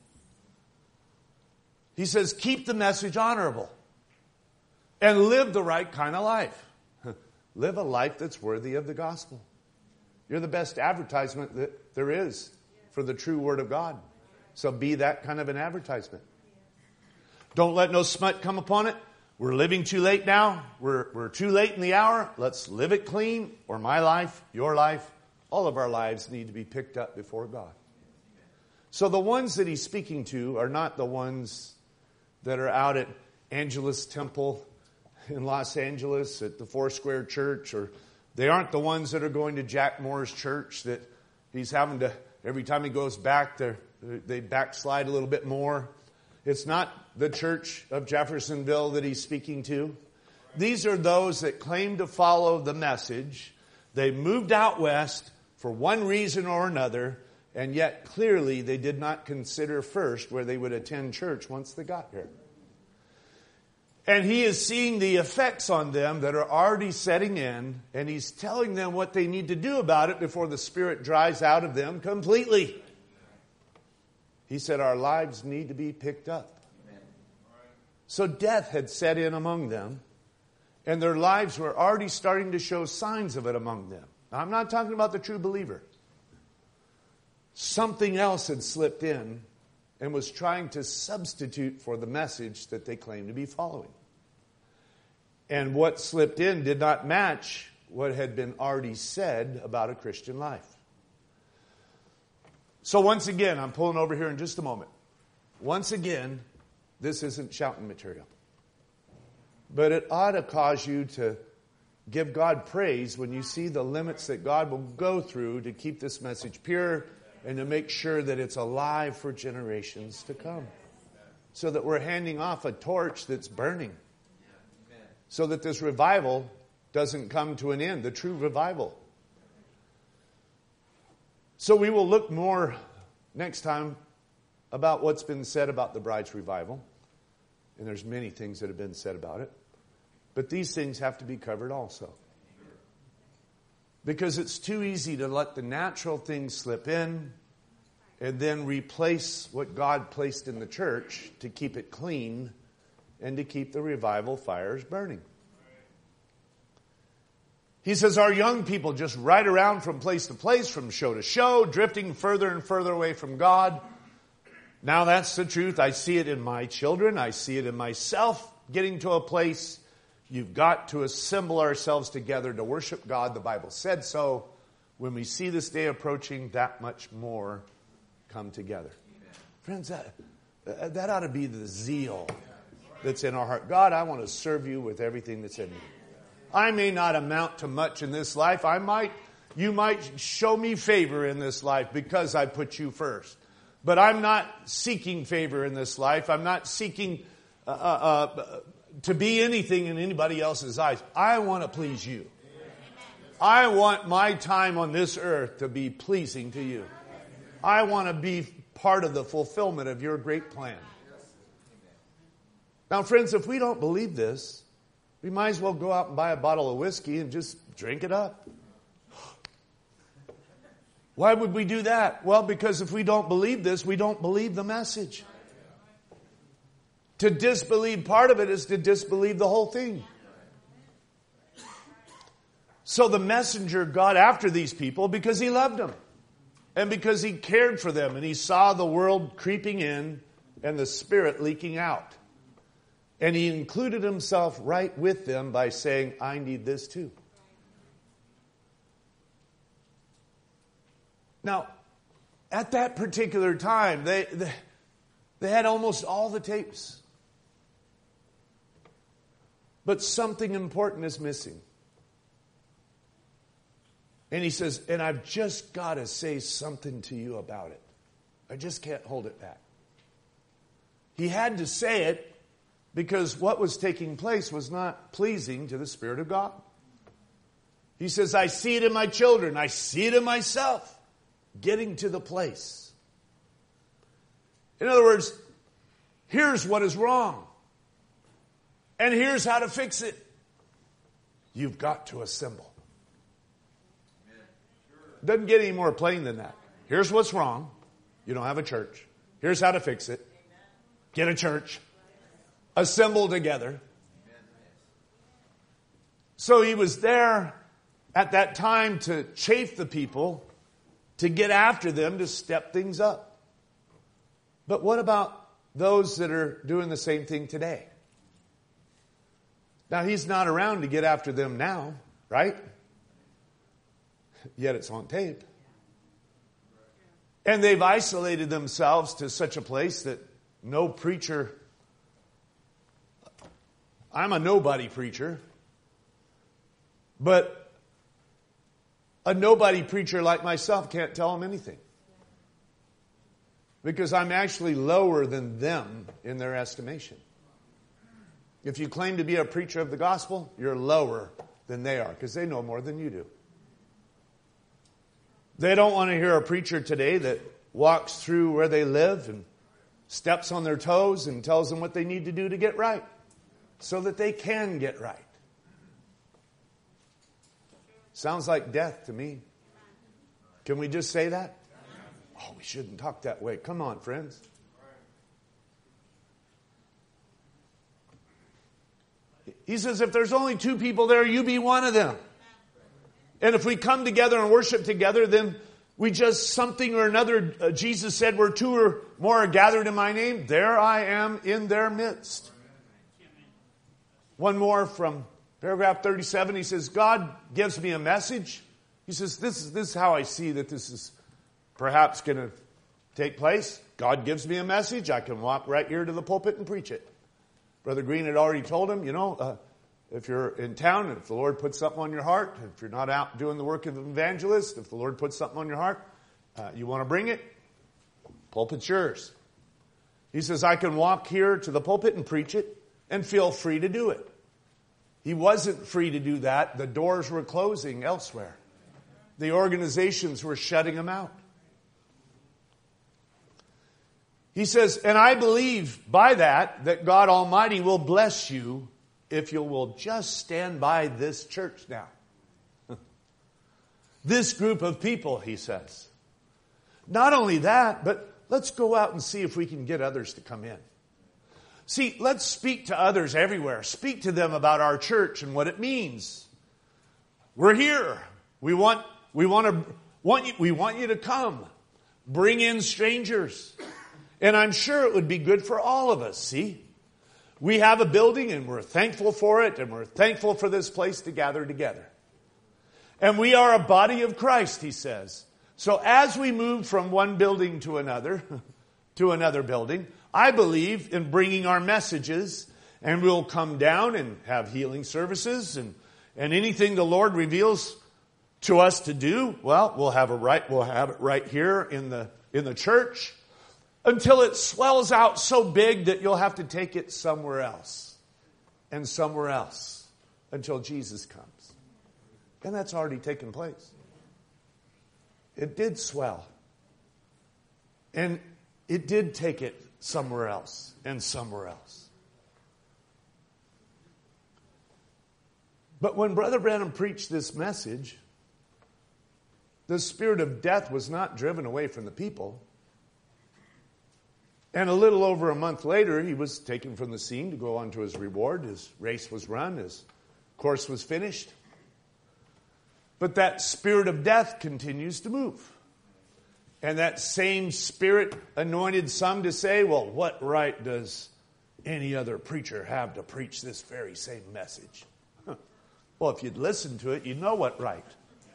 He says, keep the message honorable. And live the right kind of life. Live a life that's worthy of the gospel. You're the best advertisement that there is for the true Word of God. So be that kind of an advertisement. Don't let no smut come upon it. We're living too late now. We're too late in the hour. Let's live it clean, or my life, your life, all of our lives need to be picked up before God. So the ones that he's speaking to are not the ones that are out at Angelus Temple in Los Angeles at the Foursquare Church, or they aren't the ones that are going to Jack Moore's church that he's having to, every time he goes back, they backslide a little bit more. It's not the church of Jeffersonville that he's speaking to. These are those that claim to follow the message. They moved out west for one reason or another, and yet clearly they did not consider first where they would attend church once they got here. And he is seeing the effects on them that are already setting in, and he's telling them what they need to do about it before the Spirit dries out of them completely. He said our lives need to be picked up. So death had set in among them, and their lives were already starting to show signs of it among them. Now, I'm not talking about the true believer. Something else had slipped in and was trying to substitute for the message that they claimed to be following. And what slipped in did not match what had been already said about a Christian life. So once again, I'm pulling over here in just a moment. Once again, this isn't shouting material. But it ought to cause you to give God praise when you see the limits that God will go through to keep this message pure and to make sure that it's alive for generations to come. So that we're handing off a torch that's burning. So that this revival doesn't come to an end, the true revival. So we will look more next time about what's been said about the bride's revival. And there's many things that have been said about it. But these things have to be covered also. Because it's too easy to let the natural things slip in and then replace what God placed in the church to keep it clean and to keep the revival fires burning. He says our young people just ride around from place to place, from show to show, drifting further and further away from God. Now that's the truth. I see it in my children. I see it in myself. Getting to a place, you've got to assemble ourselves together to worship God. The Bible said so. When we see this day approaching, that much more come together. Friends, that ought to be the zeal that's in our heart. God, I want to serve you with everything that's in me. I may not amount to much in this life. You might show me favor in this life because I put you first. But I'm not seeking favor in this life. I'm not seeking to be anything in anybody else's eyes. I want to please you. I want my time on this earth to be pleasing to you. I want to be part of the fulfillment of your great plan. Now, friends, if we don't believe this, we might as well go out and buy a bottle of whiskey and just drink it up. Why would we do that? Well, because if we don't believe this, we don't believe the message. To disbelieve part of it is to disbelieve the whole thing. So the messenger got after these people because he loved them. And because he cared for them. And he saw the world creeping in and the Spirit leaking out. And he included himself right with them by saying, I need this too. Now, at that particular time, they had almost all the tapes. But something important is missing. And he says, and I've just got to say something to you about it. I just can't hold it back. He had to say it because what was taking place was not pleasing to the Spirit of God. He says, I see it in my children. I see it in myself. Getting to the place. In other words, here's what is wrong. And here's how to fix it. You've got to assemble. Doesn't get any more plain than that. Here's what's wrong. You don't have a church. Here's how to fix it. Get a church. Assemble together. So he was there at that time to chafe the people, to get after them, to step things up. But what about those that are doing the same thing today? Now, he's not around to get after them now, right? Yet it's on tape. And they've isolated themselves to such a place that no preacher, I'm a nobody preacher, but a nobody preacher like myself can't tell them anything. Because I'm actually lower than them in their estimation. If you claim to be a preacher of the gospel, you're lower than they are because they know more than you do. They don't want to hear a preacher today that walks through where they live and steps on their toes and tells them what they need to do to get right so that they can get right. Sounds like death to me. Can we just say that? Oh, we shouldn't talk that way. Come on, friends. He says, if there's only 2 people there, you be one of them. And if we come together and worship together, then we just something or another. Jesus said, where 2 or more are gathered in my name, there I am in their midst. One more from paragraph 37. He says, God gives me a message. He says, this is how I see that this is perhaps going to take place. God gives me a message. I can walk right here to the pulpit and preach it. Brother Green had already told him, if you're in town and if the Lord puts something on your heart, if you're not out doing the work of an evangelist, if the Lord puts something on your heart, you want to bring it, pulpit's yours. He says, I can walk here to the pulpit and preach it and feel free to do it. He wasn't free to do that. The doors were closing elsewhere. The organizations were shutting him out. He says, and I believe by that God Almighty will bless you if you will just stand by this church now. This group of people, he says. Not only that, but let's go out and see if we can get others to come in. See, let's speak to others everywhere. Speak to them about our church and what it means. We're here. We want you to come. Bring in strangers. And I'm sure it would be good for all of us, see? We have a building and we're thankful for it and we're thankful for this place to gather together. And we are a body of Christ, he says. So as we move from one building to another building, I believe in bringing our messages, and we'll come down and have healing services and anything the Lord reveals to us to do, well, we'll have it right here in the church until it swells out so big that you'll have to take it somewhere else and somewhere else until Jesus comes. And that's already taken place. It did swell. And it did take it somewhere else and somewhere else. But when Brother Branham preached this message, the spirit of death was not driven away from the people. And a little over a month later, he was taken from the scene to go on to his reward. His race was run. His course was finished. But that spirit of death continues to move. And that same spirit anointed some to say, well, what right does any other preacher have to preach this very same message? Well, if you'd listen to it, you'd know what right.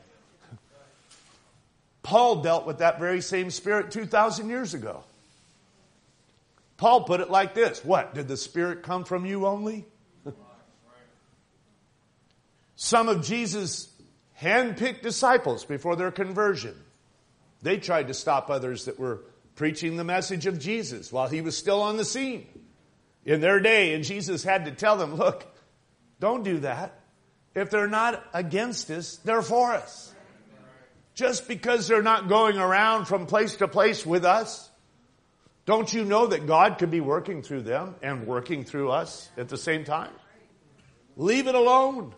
Paul dealt with that very same spirit 2,000 years ago. Paul put it like this. What? Did the Spirit come from you only? Some of Jesus' hand-picked disciples before their conversion, they tried to stop others that were preaching the message of Jesus while he was still on the scene in their day. And Jesus had to tell them, look, don't do that. If they're not against us, they're for us. Just because they're not going around from place to place with us, don't you know that God could be working through them and working through us at the same time? Leave it alone.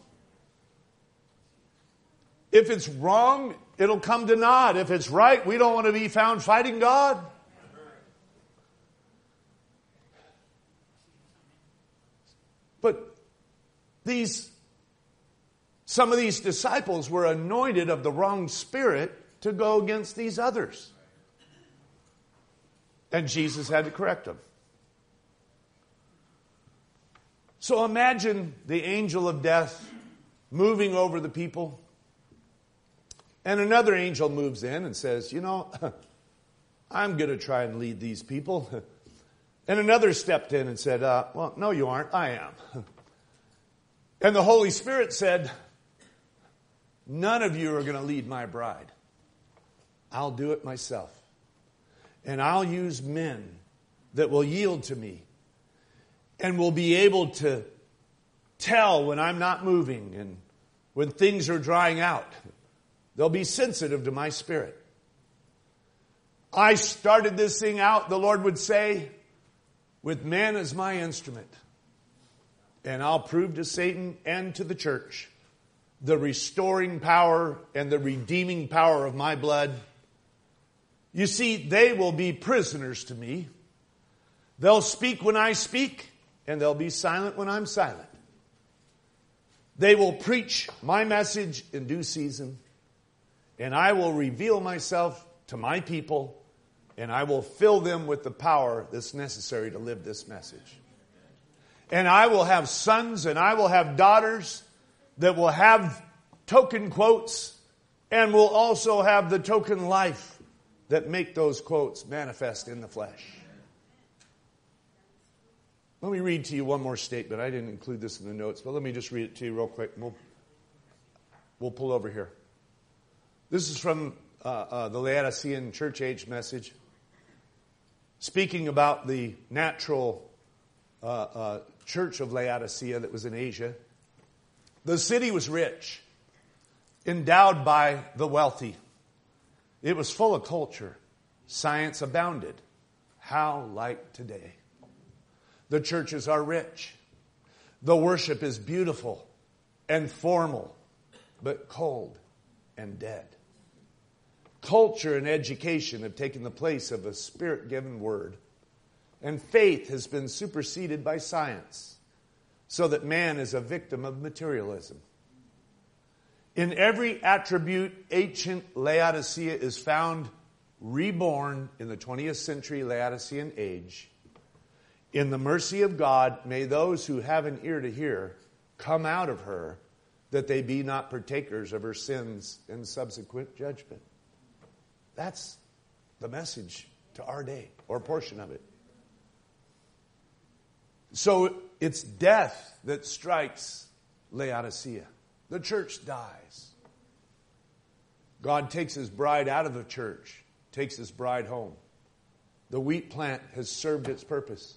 If it's wrong, it'll come to naught. If it's right, we don't want to be found fighting God. But some of these disciples were anointed of the wrong spirit to go against these others. And Jesus had to correct them. So imagine the angel of death moving over the people. And another angel moves in and says, I'm going to try and lead these people. And another stepped in and said, well, no, you aren't. I am. And the Holy Spirit said, none of you are going to lead my bride. I'll do it myself. And I'll use men that will yield to me and will be able to tell when I'm not moving and when things are drying out. They'll be sensitive to my spirit. I started this thing out, the Lord would say, with man as my instrument. And I'll prove to Satan and to the church the restoring power and the redeeming power of my blood. You see, they will be prisoners to me. They'll speak when I speak, and they'll be silent when I'm silent. They will preach my message in due season, and I will reveal myself to my people, and I will fill them with the power that's necessary to live this message. And I will have sons and I will have daughters that will have token quotes and will also have the token life that make those quotes manifest in the flesh. Let me read to you one more statement. I didn't include this in the notes, but let me just read it to you real quick. We'll pull over here. This is from the Laodicean church age message, speaking about the natural church of Laodicea that was in Asia. The city was rich, endowed by the wealthy. It was full of culture. Science abounded. How like today? The churches are rich. The worship is beautiful and formal, but cold and dead. Culture and education have taken the place of a spirit-given word, and faith has been superseded by science, so that man is a victim of materialism. In every attribute, ancient Laodicea is found reborn in the 20th century Laodicean age. In the mercy of God, may those who have an ear to hear come out of her, that they be not partakers of her sins and subsequent judgment. That's the message to our day, or a portion of it. So it's death that strikes Laodicea. The church dies. God takes his bride out of the church, takes his bride home. The wheat plant has served its purpose.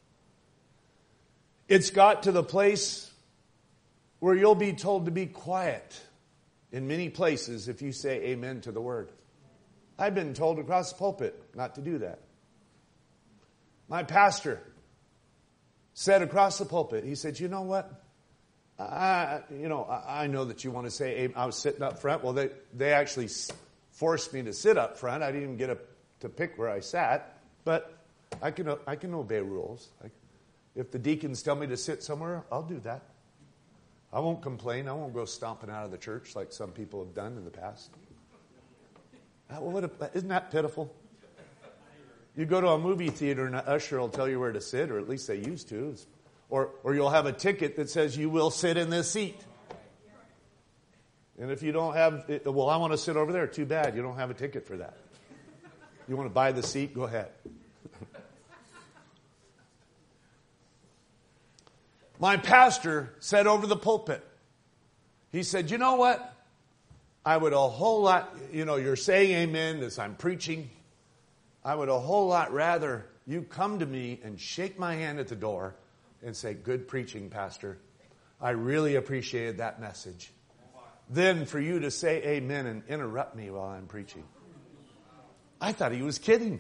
It's got to the place where you'll be told to be quiet in many places if you say amen to the word. I've been told across the pulpit not to do that. My pastor said across the pulpit, he said, you know what? I know that you want to say amen. I was sitting up front. Well, they actually forced me to sit up front. I didn't even get to pick where I sat, but I can obey rules. If the deacons tell me to sit somewhere, I'll do that. I won't complain. I won't go stomping out of the church like some people have done in the past. Isn't that pitiful? You go to a movie theater and an usher will tell you where to sit, or at least they used to. Or you'll have a ticket that says you will sit in this seat. And if you don't have, I want to sit over there. Too bad. You don't have a ticket for that. You want to buy the seat? Go ahead. My pastor said over the pulpit, he said, you know what? I would a whole lot, you're saying amen as I'm preaching. I would a whole lot rather you come to me and shake my hand at the door and say, good preaching, Pastor. I really appreciated that message. Then for you to say amen and interrupt me while I'm preaching. I thought he was kidding.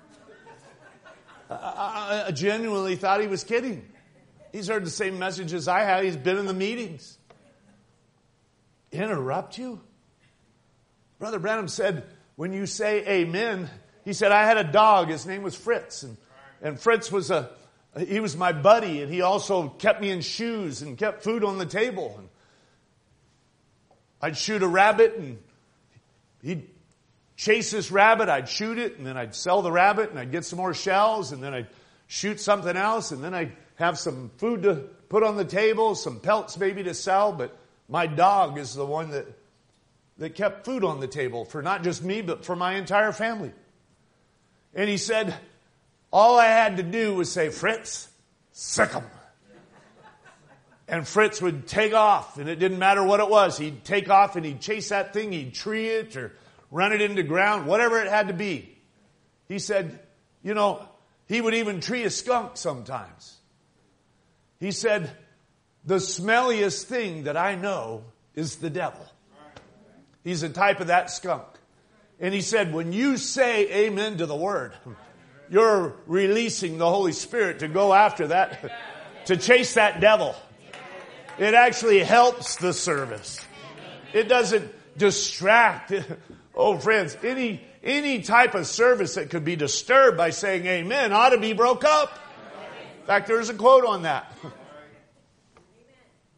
I genuinely thought he was kidding. He's heard the same message as I have. He's been in the meetings. Interrupt you? Brother Branham said, when you say amen, he said, I had a dog. His name was Fritz. And Fritz he was my buddy. And he also kept me in shoes and kept food on the table. And I'd shoot a rabbit and he'd chase this rabbit. I'd shoot it and then I'd sell the rabbit and I'd get some more shells and then I'd shoot something else and then I'd have some food to put on the table, some pelts maybe to sell. But my dog is the one that kept food on the table for not just me, but for my entire family. And he said, all I had to do was say, Fritz, sick 'em. And Fritz would take off, and it didn't matter what it was. He'd take off and he'd chase that thing, he'd tree it or run it into ground, whatever it had to be. He said, he would even tree a skunk sometimes. He said, the smelliest thing that I know is the devil. He's a type of that skunk. And he said, when you say amen to the word, you're releasing the Holy Spirit to go after that, to chase that devil. It actually helps the service. It doesn't distract. Oh, friends, any type of service that could be disturbed by saying amen ought to be broke up. In fact, there's a quote on that.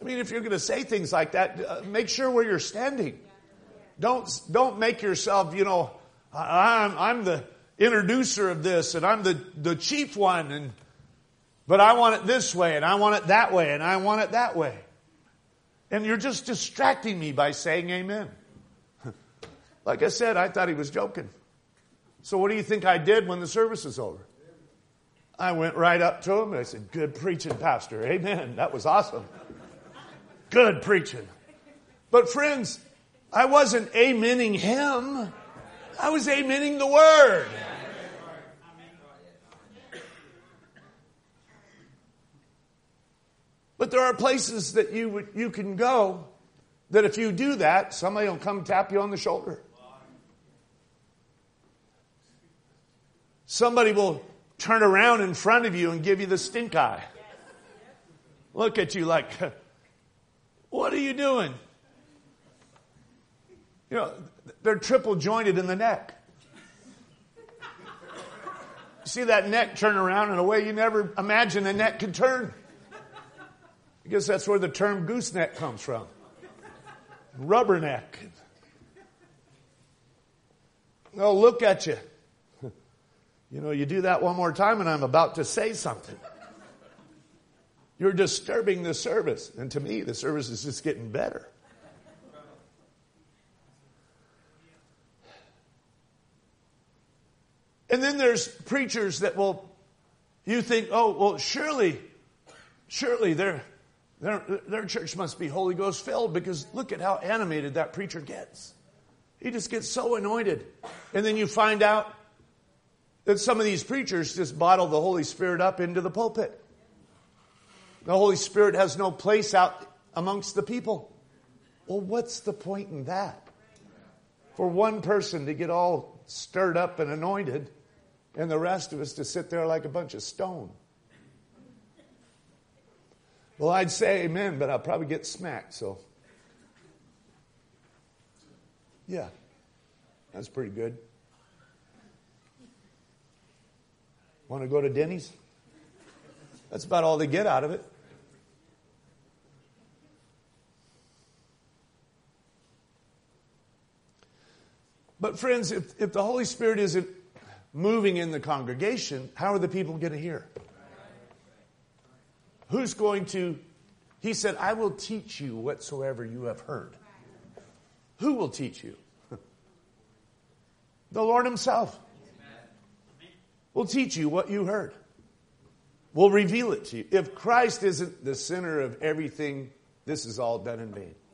I mean, if you're going to say things like that, make sure where you're standing. Don't make yourself, I'm the introducer of this, and I'm the chief one, but I want it this way, and I want it that way, and I want it that way. And you're just distracting me by saying amen. Like I said, I thought he was joking. So what do you think I did when the service was over? I went right up to him and I said, "Good preaching, Pastor. Amen. That was awesome. Good preaching." But friends, I wasn't amening him. I was amening the Word. But there are places that you can go that if you do that, somebody will come tap you on the shoulder. Somebody will turn around in front of you and give you the stink eye. Look at you like, "What are you doing?" They're triple jointed in the neck. See that neck turn around in a way you never imagined a neck could turn. I guess that's where the term gooseneck comes from. Rubberneck. Oh, look at you. You do that one more time and I'm about to say something. You're disturbing the service. And to me, the service is just getting better. And then there's preachers that you think, "Oh, well, surely their church must be Holy Ghost filled, because look at how animated that preacher gets. He just gets so anointed." And then you find out that some of these preachers just bottle the Holy Spirit up into the pulpit. The Holy Spirit has no place out amongst the people. Well, what's the point in that? For one person to get all stirred up and anointed, and the rest of us to sit there like a bunch of stone. Well, I'd say amen, but I'll probably get smacked, so. Yeah, that's pretty good. Want to go to Denny's? That's about all they get out of it. But friends, if the Holy Spirit isn't moving in the congregation, how are the people going to hear? Who's going to? He said, "I will teach you whatsoever you have heard." Who will teach you? The Lord himself will teach you what you heard. Will reveal it to you. If Christ isn't the center of everything, this is all done in vain.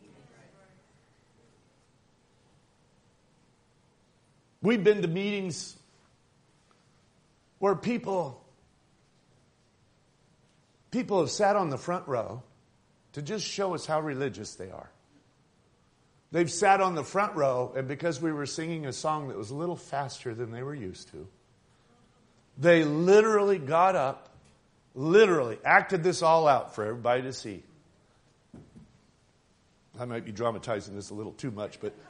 We've been to meetings where people have sat on the front row to just show us how religious they are. They've sat on the front row, and because we were singing a song that was a little faster than they were used to, they literally got up, acted this all out for everybody to see. I might be dramatizing this a little too much, but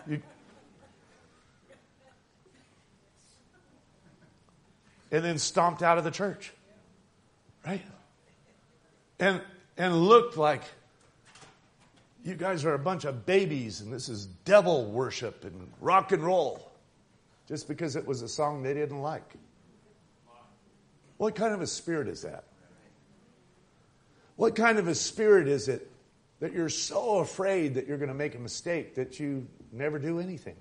and then stomped out of the church. Right? And looked like you guys are a bunch of babies and this is devil worship and rock and roll. Just because it was a song they didn't like. What kind of a spirit is that? What kind of a spirit is it that you're so afraid that you're going to make a mistake that you never do anything?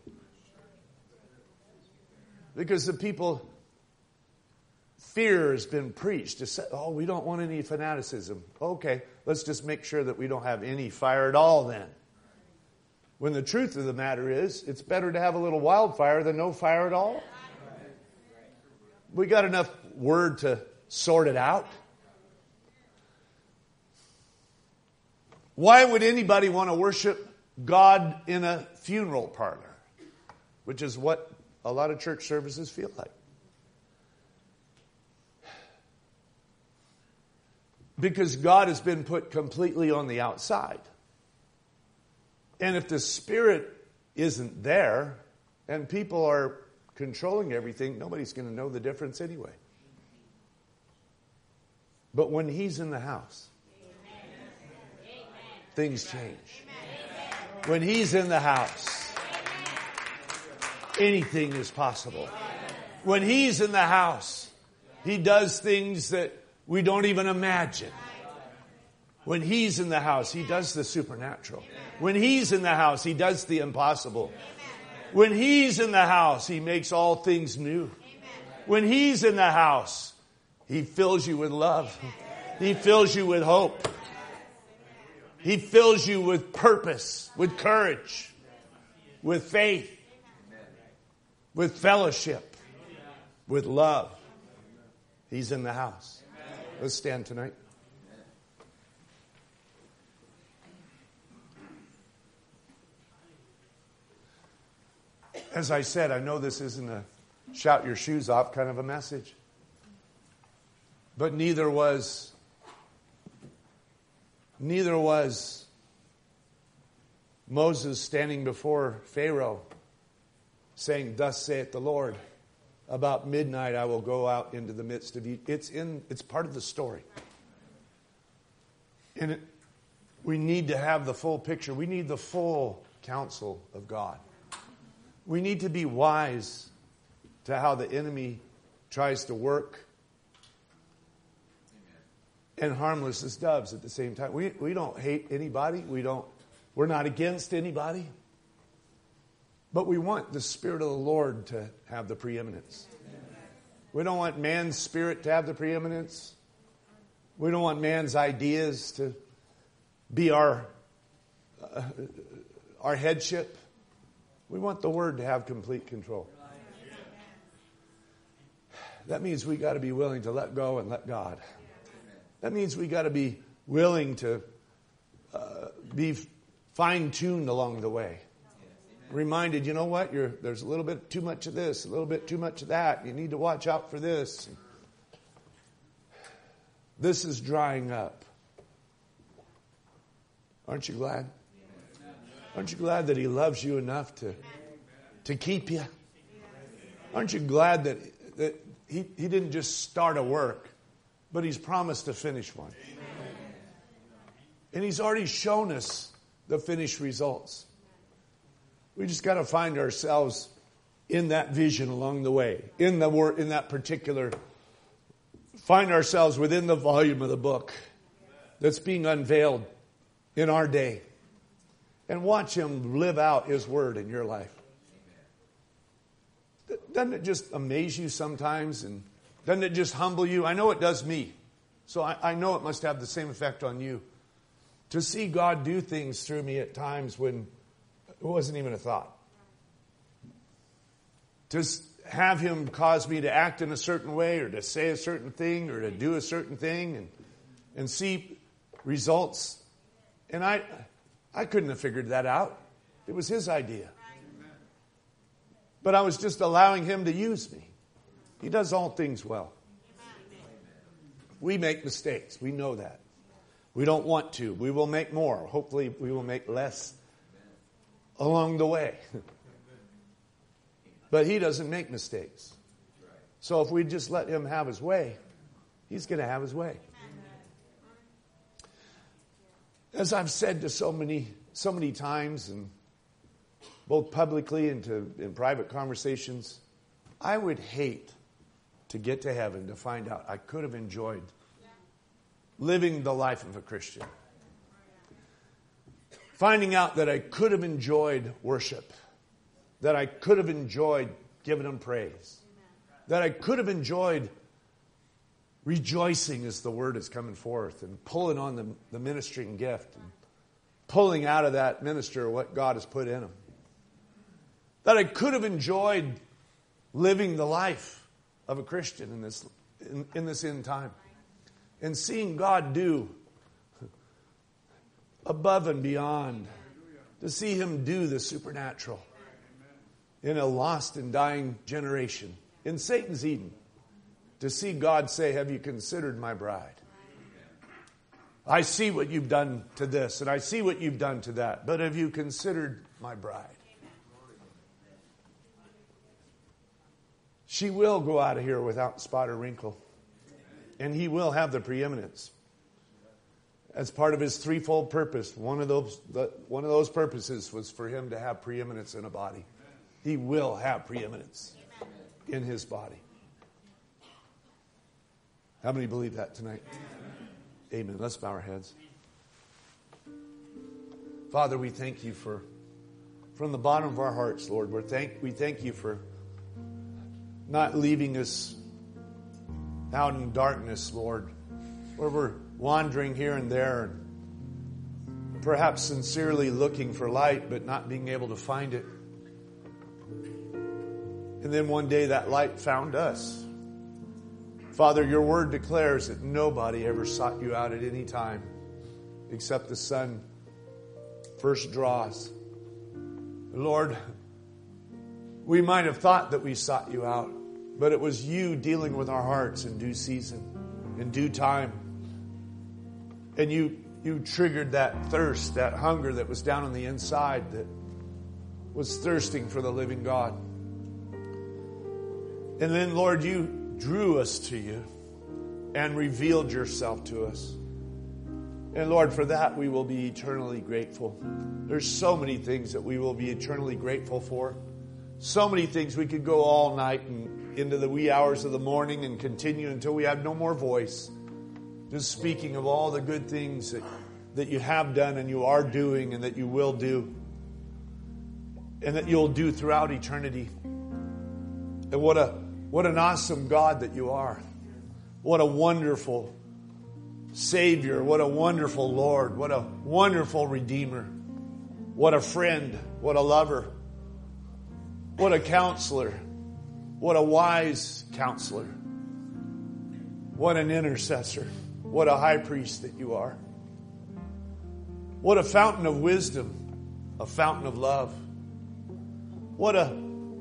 Because the people, fear has been preached. Oh, we don't want any fanaticism. Okay, let's just make sure that we don't have any fire at all then. When the truth of the matter is, it's better to have a little wildfire than no fire at all. We got enough word to sort it out. Why would anybody want to worship God in a funeral parlor? Which is what a lot of church services feel like. Because God has been put completely on the outside. And if the Spirit isn't there and people are controlling everything, nobody's going to know the difference anyway. But when He's in the house, things change. When He's in the house, anything is possible. When He's in the house, He does things that we don't even imagine. When He's in the house, He does the supernatural. When He's in the house, He does the impossible. When He's in the house, He makes all things new. When He's in the house, He fills you with love. He fills you with hope. He fills you with purpose, with courage, with faith, with fellowship, with love. He's in the house. Let's stand tonight. As I said, I know this isn't a shout your shoes off kind of a message. But neither was Moses standing before Pharaoh saying, "Thus saith the Lord, about midnight I will go out into the midst of you." It's part of the story. And we need to have the full picture. We need the full counsel of God. We need to be wise to how the enemy tries to work, and harmless as doves at the same time. We don't hate anybody. We're not against anybody. But we want the Spirit of the Lord to have the preeminence. We don't want man's spirit to have the preeminence. We don't want man's ideas to be our headship. We want the Word to have complete control. That means we got to be willing to let go and let God. That means we got to be willing to be fine-tuned along the way. Reminded, you know what? There's a little bit too much of this, a little bit too much of that. You need to watch out for this. This is drying up. Aren't you glad? Aren't you glad that He loves you enough to keep you? Aren't you glad that He didn't just start a work, but He's promised to finish one? And He's already shown us the finished results. We just got to find ourselves in that vision along the way, in that particular, find ourselves within the volume of the book that's being unveiled in our day, and watch Him live out His word in your life. Doesn't it just amaze you sometimes? And doesn't it just humble you? I know it does me. So I know it must have the same effect on you. To see God do things through me at times when it wasn't even a thought. To have Him cause me to act in a certain way, or to say a certain thing, or to do a certain thing, and see results. And I couldn't have figured that out. It was His idea. But I was just allowing Him to use me. He does all things well. We make mistakes. We know that. We don't want to. We will make more. Hopefully we will make less along the way. But He doesn't make mistakes. So if we just let Him have His way, He's going to have His way. As I've said to so many times, and both publicly and in private conversations, I would hate to get to heaven to find out I could have enjoyed living the life of a Christian. Finding out that I could have enjoyed worship. That I could have enjoyed giving Him praise. That I could have enjoyed rejoicing as the word is coming forth, and pulling on the ministering gift, and pulling out of that minister what God has put in him. That I could have enjoyed living the life of a Christian in this end time, and seeing God do above and beyond, to see Him do the supernatural in a lost and dying generation, in Satan's Eden, to see God say, "Have you considered my bride? I see what you've done to this, and I see what you've done to that, but have you considered my bride?" She will go out of here without spot or wrinkle, and He will have the preeminence. As part of his threefold purpose, one of those purposes was for him to have preeminence in a body. He will have preeminence in his body. How many believe that tonight? Amen. Let's bow our heads. Father, we thank you from the bottom of our hearts, Lord. We thank you for not leaving us out in darkness, Lord, where we're wandering here and there, and perhaps sincerely looking for light, but not being able to find it. And then one day that light found us. Father, your word declares that nobody ever sought you out at any time except the Son first draws. Lord, we might have thought that we sought you out, but it was you dealing with our hearts in due season, in due time. And you triggered that thirst, that hunger that was down on the inside that was thirsting for the living God. And then, Lord, you drew us to you and revealed yourself to us. And Lord, for that we will be eternally grateful. There's so many things that we will be eternally grateful for. So many things we could go all night and into the wee hours of the morning and continue until we have no more voice. Just speaking of all the good things that you have done and you are doing and that you will do. And that you'll do throughout eternity. And what an awesome God that you are. What a wonderful Savior. What a wonderful Lord. What a wonderful Redeemer. What a friend. What a lover. What a counselor. What a wise counselor. What an intercessor. What a high priest that you are. What a fountain of wisdom. A fountain of love. What a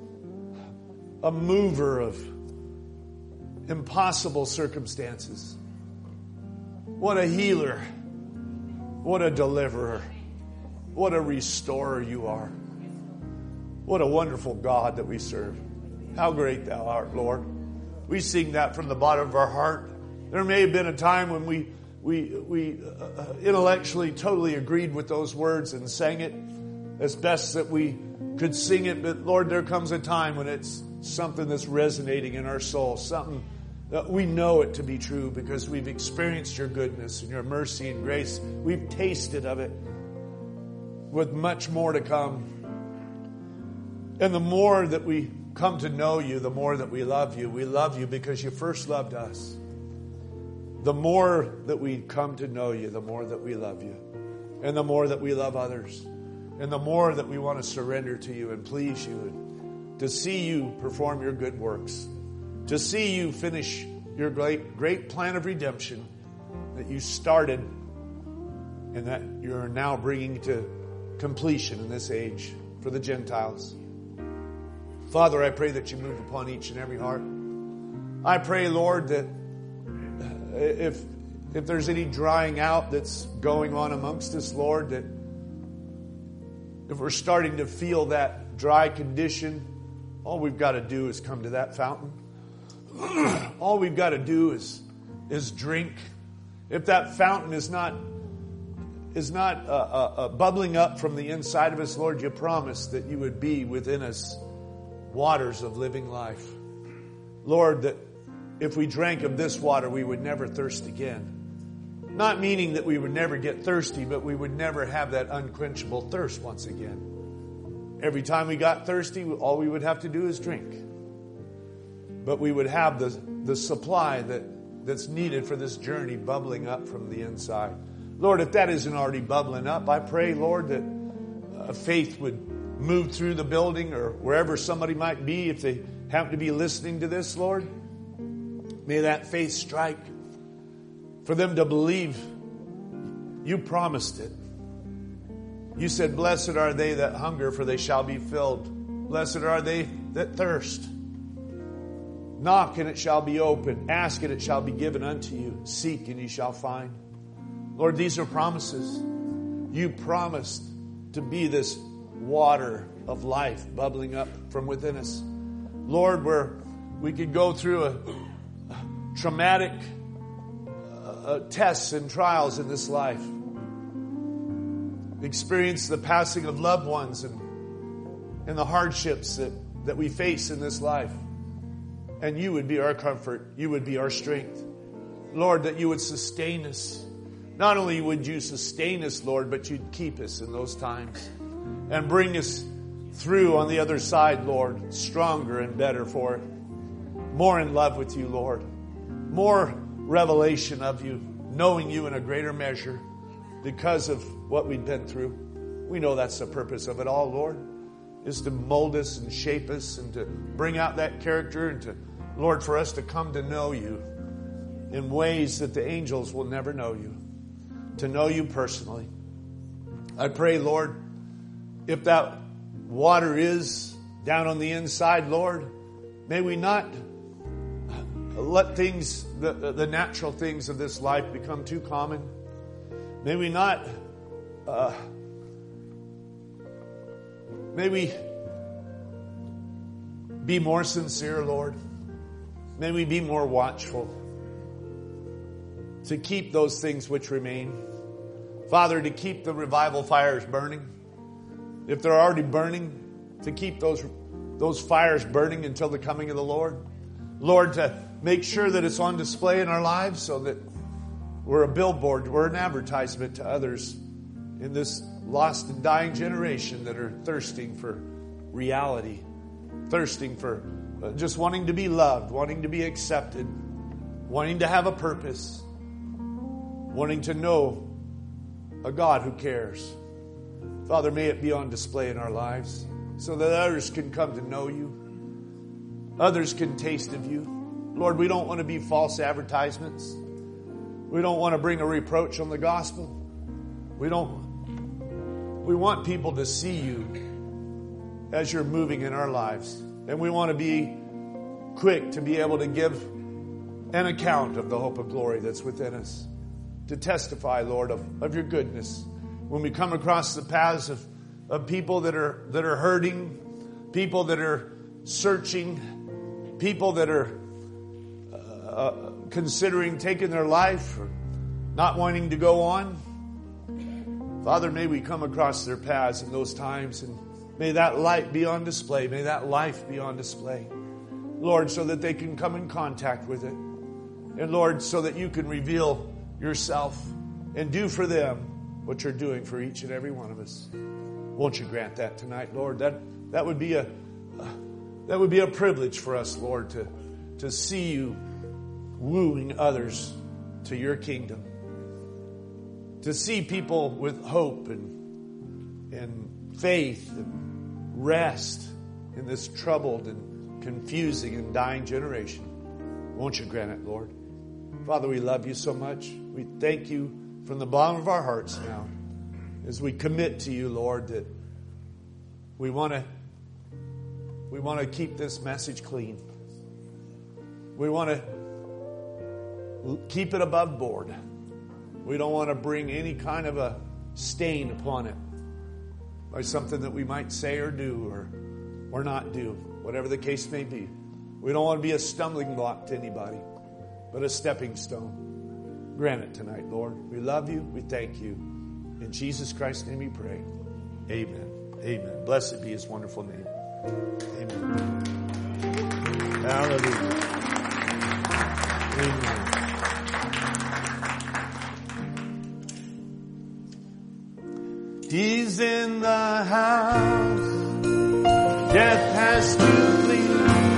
mover of impossible circumstances. What a healer. What a deliverer. What a restorer you are. What a wonderful God that we serve. How great thou art, Lord. We sing that from the bottom of our heart. There may have been a time when we intellectually totally agreed with those words and sang it as best that we could sing it. But Lord, there comes a time when it's something that's resonating in our soul. Something that we know it to be true because we've experienced your goodness and your mercy and grace. We've tasted of it with much more to come. And the more that we come to know you, the more that we love you. We love you because you first loved us. The more that we come to know you, the more that we love you. And the more that we love others. And the more that we want to surrender to you and please you. And to see you perform your good works. To see you finish your great plan of redemption that you started and that you're now bringing to completion in this age for the Gentiles. Father, I pray that you move upon each and every heart. I pray, Lord, that if there's any drying out that's going on amongst us, Lord, that if we're starting to feel that dry condition, all we've got to do is come to that fountain. All we've got to do is drink. If that fountain is not bubbling up from the inside of us, Lord, you promised that you would be within us waters of living life. Lord, that if we drank of this water, we would never thirst again. Not meaning that we would never get thirsty, but we would never have that unquenchable thirst once again. Every time we got thirsty, all we would have to do is drink. But we would have the supply that's needed for this journey bubbling up from the inside. Lord, if that isn't already bubbling up, I pray, Lord, that faith would move through the building or wherever somebody might be. If they happen to be listening to this, Lord, may that faith strike for them to believe you promised it. You said, blessed are they that hunger, for they shall be filled. Blessed are they that thirst. Knock and it shall be opened. Ask and it shall be given unto you. Seek and ye shall find. Lord, these are promises. You promised to be this water of life bubbling up from within us. Lord, where we could go through a traumatic tests and trials in this life. Experience the passing of loved ones and the hardships that we face in this life. And you would be our comfort. You would be our strength. Lord, that you would sustain us. Not only would you sustain us, Lord, but you'd keep us in those times and bring us through on the other side, Lord, stronger and better for it. More in love with you, Lord. More revelation of you, knowing you in a greater measure because of what we've been through. We know that's the purpose of it all, Lord, is to mold us and shape us and to bring out that character and to, Lord, for us to come to know you in ways that the angels will never know you, to know you personally. I pray, Lord, if that water is down on the inside, Lord, may we not let things, the natural things of this life become too common. May we not, may we be more sincere, Lord. May we be more watchful to keep those things which remain. Father, to keep the revival fires burning. If they're already burning, to keep those fires burning until the coming of the Lord. Lord, to make sure that it's on display in our lives so that we're a billboard, we're an advertisement to others in this lost and dying generation that are thirsting for reality, thirsting for just wanting to be loved, wanting to be accepted, wanting to have a purpose, wanting to know a God who cares. Father, may it be on display in our lives so that others can come to know you. Others can taste of you. Lord, we don't want to be false advertisements. We don't want to bring a reproach on the gospel. We want people to see you as you're moving in our lives. And we want to be quick to be able to give an account of the hope of glory that's within us. To testify, Lord, of your goodness. When we come across the paths of people that are hurting, people that are searching, people that are considering taking their life or not wanting to go on. Father, may we come across their paths in those times, and may that light be on display. May that life be on display. Lord, so that they can come in contact with it. And Lord, so that you can reveal yourself and do for them what you're doing for each and every one of us. Won't you grant that tonight, Lord? That would be a privilege for us, Lord, to see you wooing others to your kingdom. To see people with hope and faith and rest in this troubled and confusing and dying generation. Won't you grant it, Lord? Father, we love you so much. We thank you from the bottom of our hearts now as we commit to you, Lord, that we want to keep this message clean. We want to keep it above board. We don't want to bring any kind of a stain upon it by something that we might say or do or not do, whatever the case may be. We don't want to be a stumbling block to anybody, but a stepping stone. Grant it tonight, Lord. We love you. We thank you. In Jesus Christ's name we pray. Amen. Amen. Blessed be his wonderful name. Amen. Hallelujah. Amen. He's in the house. Death has to flee.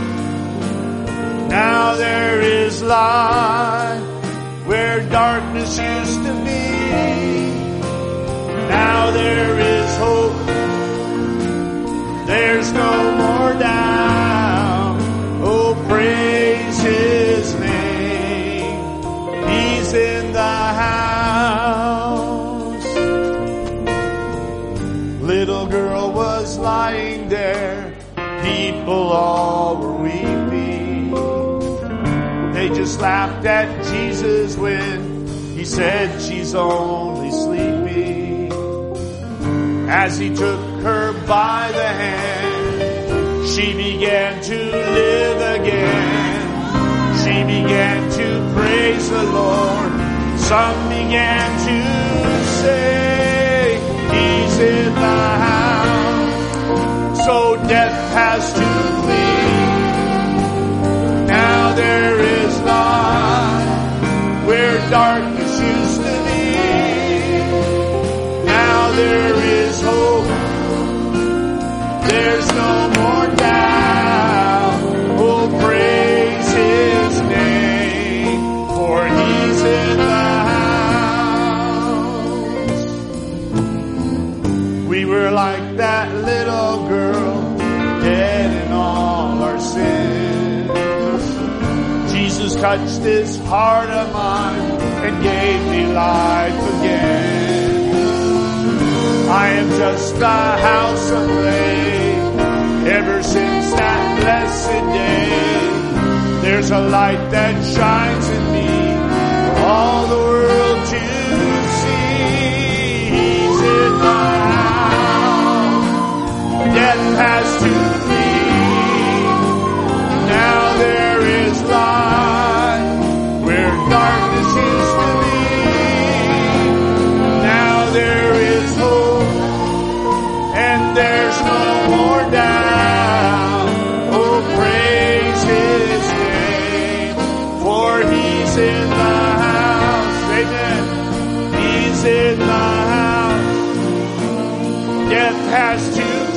Now there is light where darkness used to be. Now there is hope. There's no more doubt. Oh, praise his name. He's in the house. Little girl was lying there. People all were weeping. They just laughed at Jesus when he said she's only sleeping. As he took her by the hand, she began to live again. She began to praise the Lord, Some began to say, He's in the house. So death has to flee. Now there is light where darkness used to be. Now there is hope. There's no more doubt. Oh, praise His name, for He's in the house. We were like that little girl, dead in all our sins. Jesus touched this heart of mine and gave me life again. I am just a house of clay. Ever since that blessed day, there's a light that shines in me for all the world to see. He's in the house. Death has to flee. Now there is light where darkness used to be. Now there is hope, and there's no more doubt. Oh, praise His name, for He's in the house. Amen. He's in the house. Death has to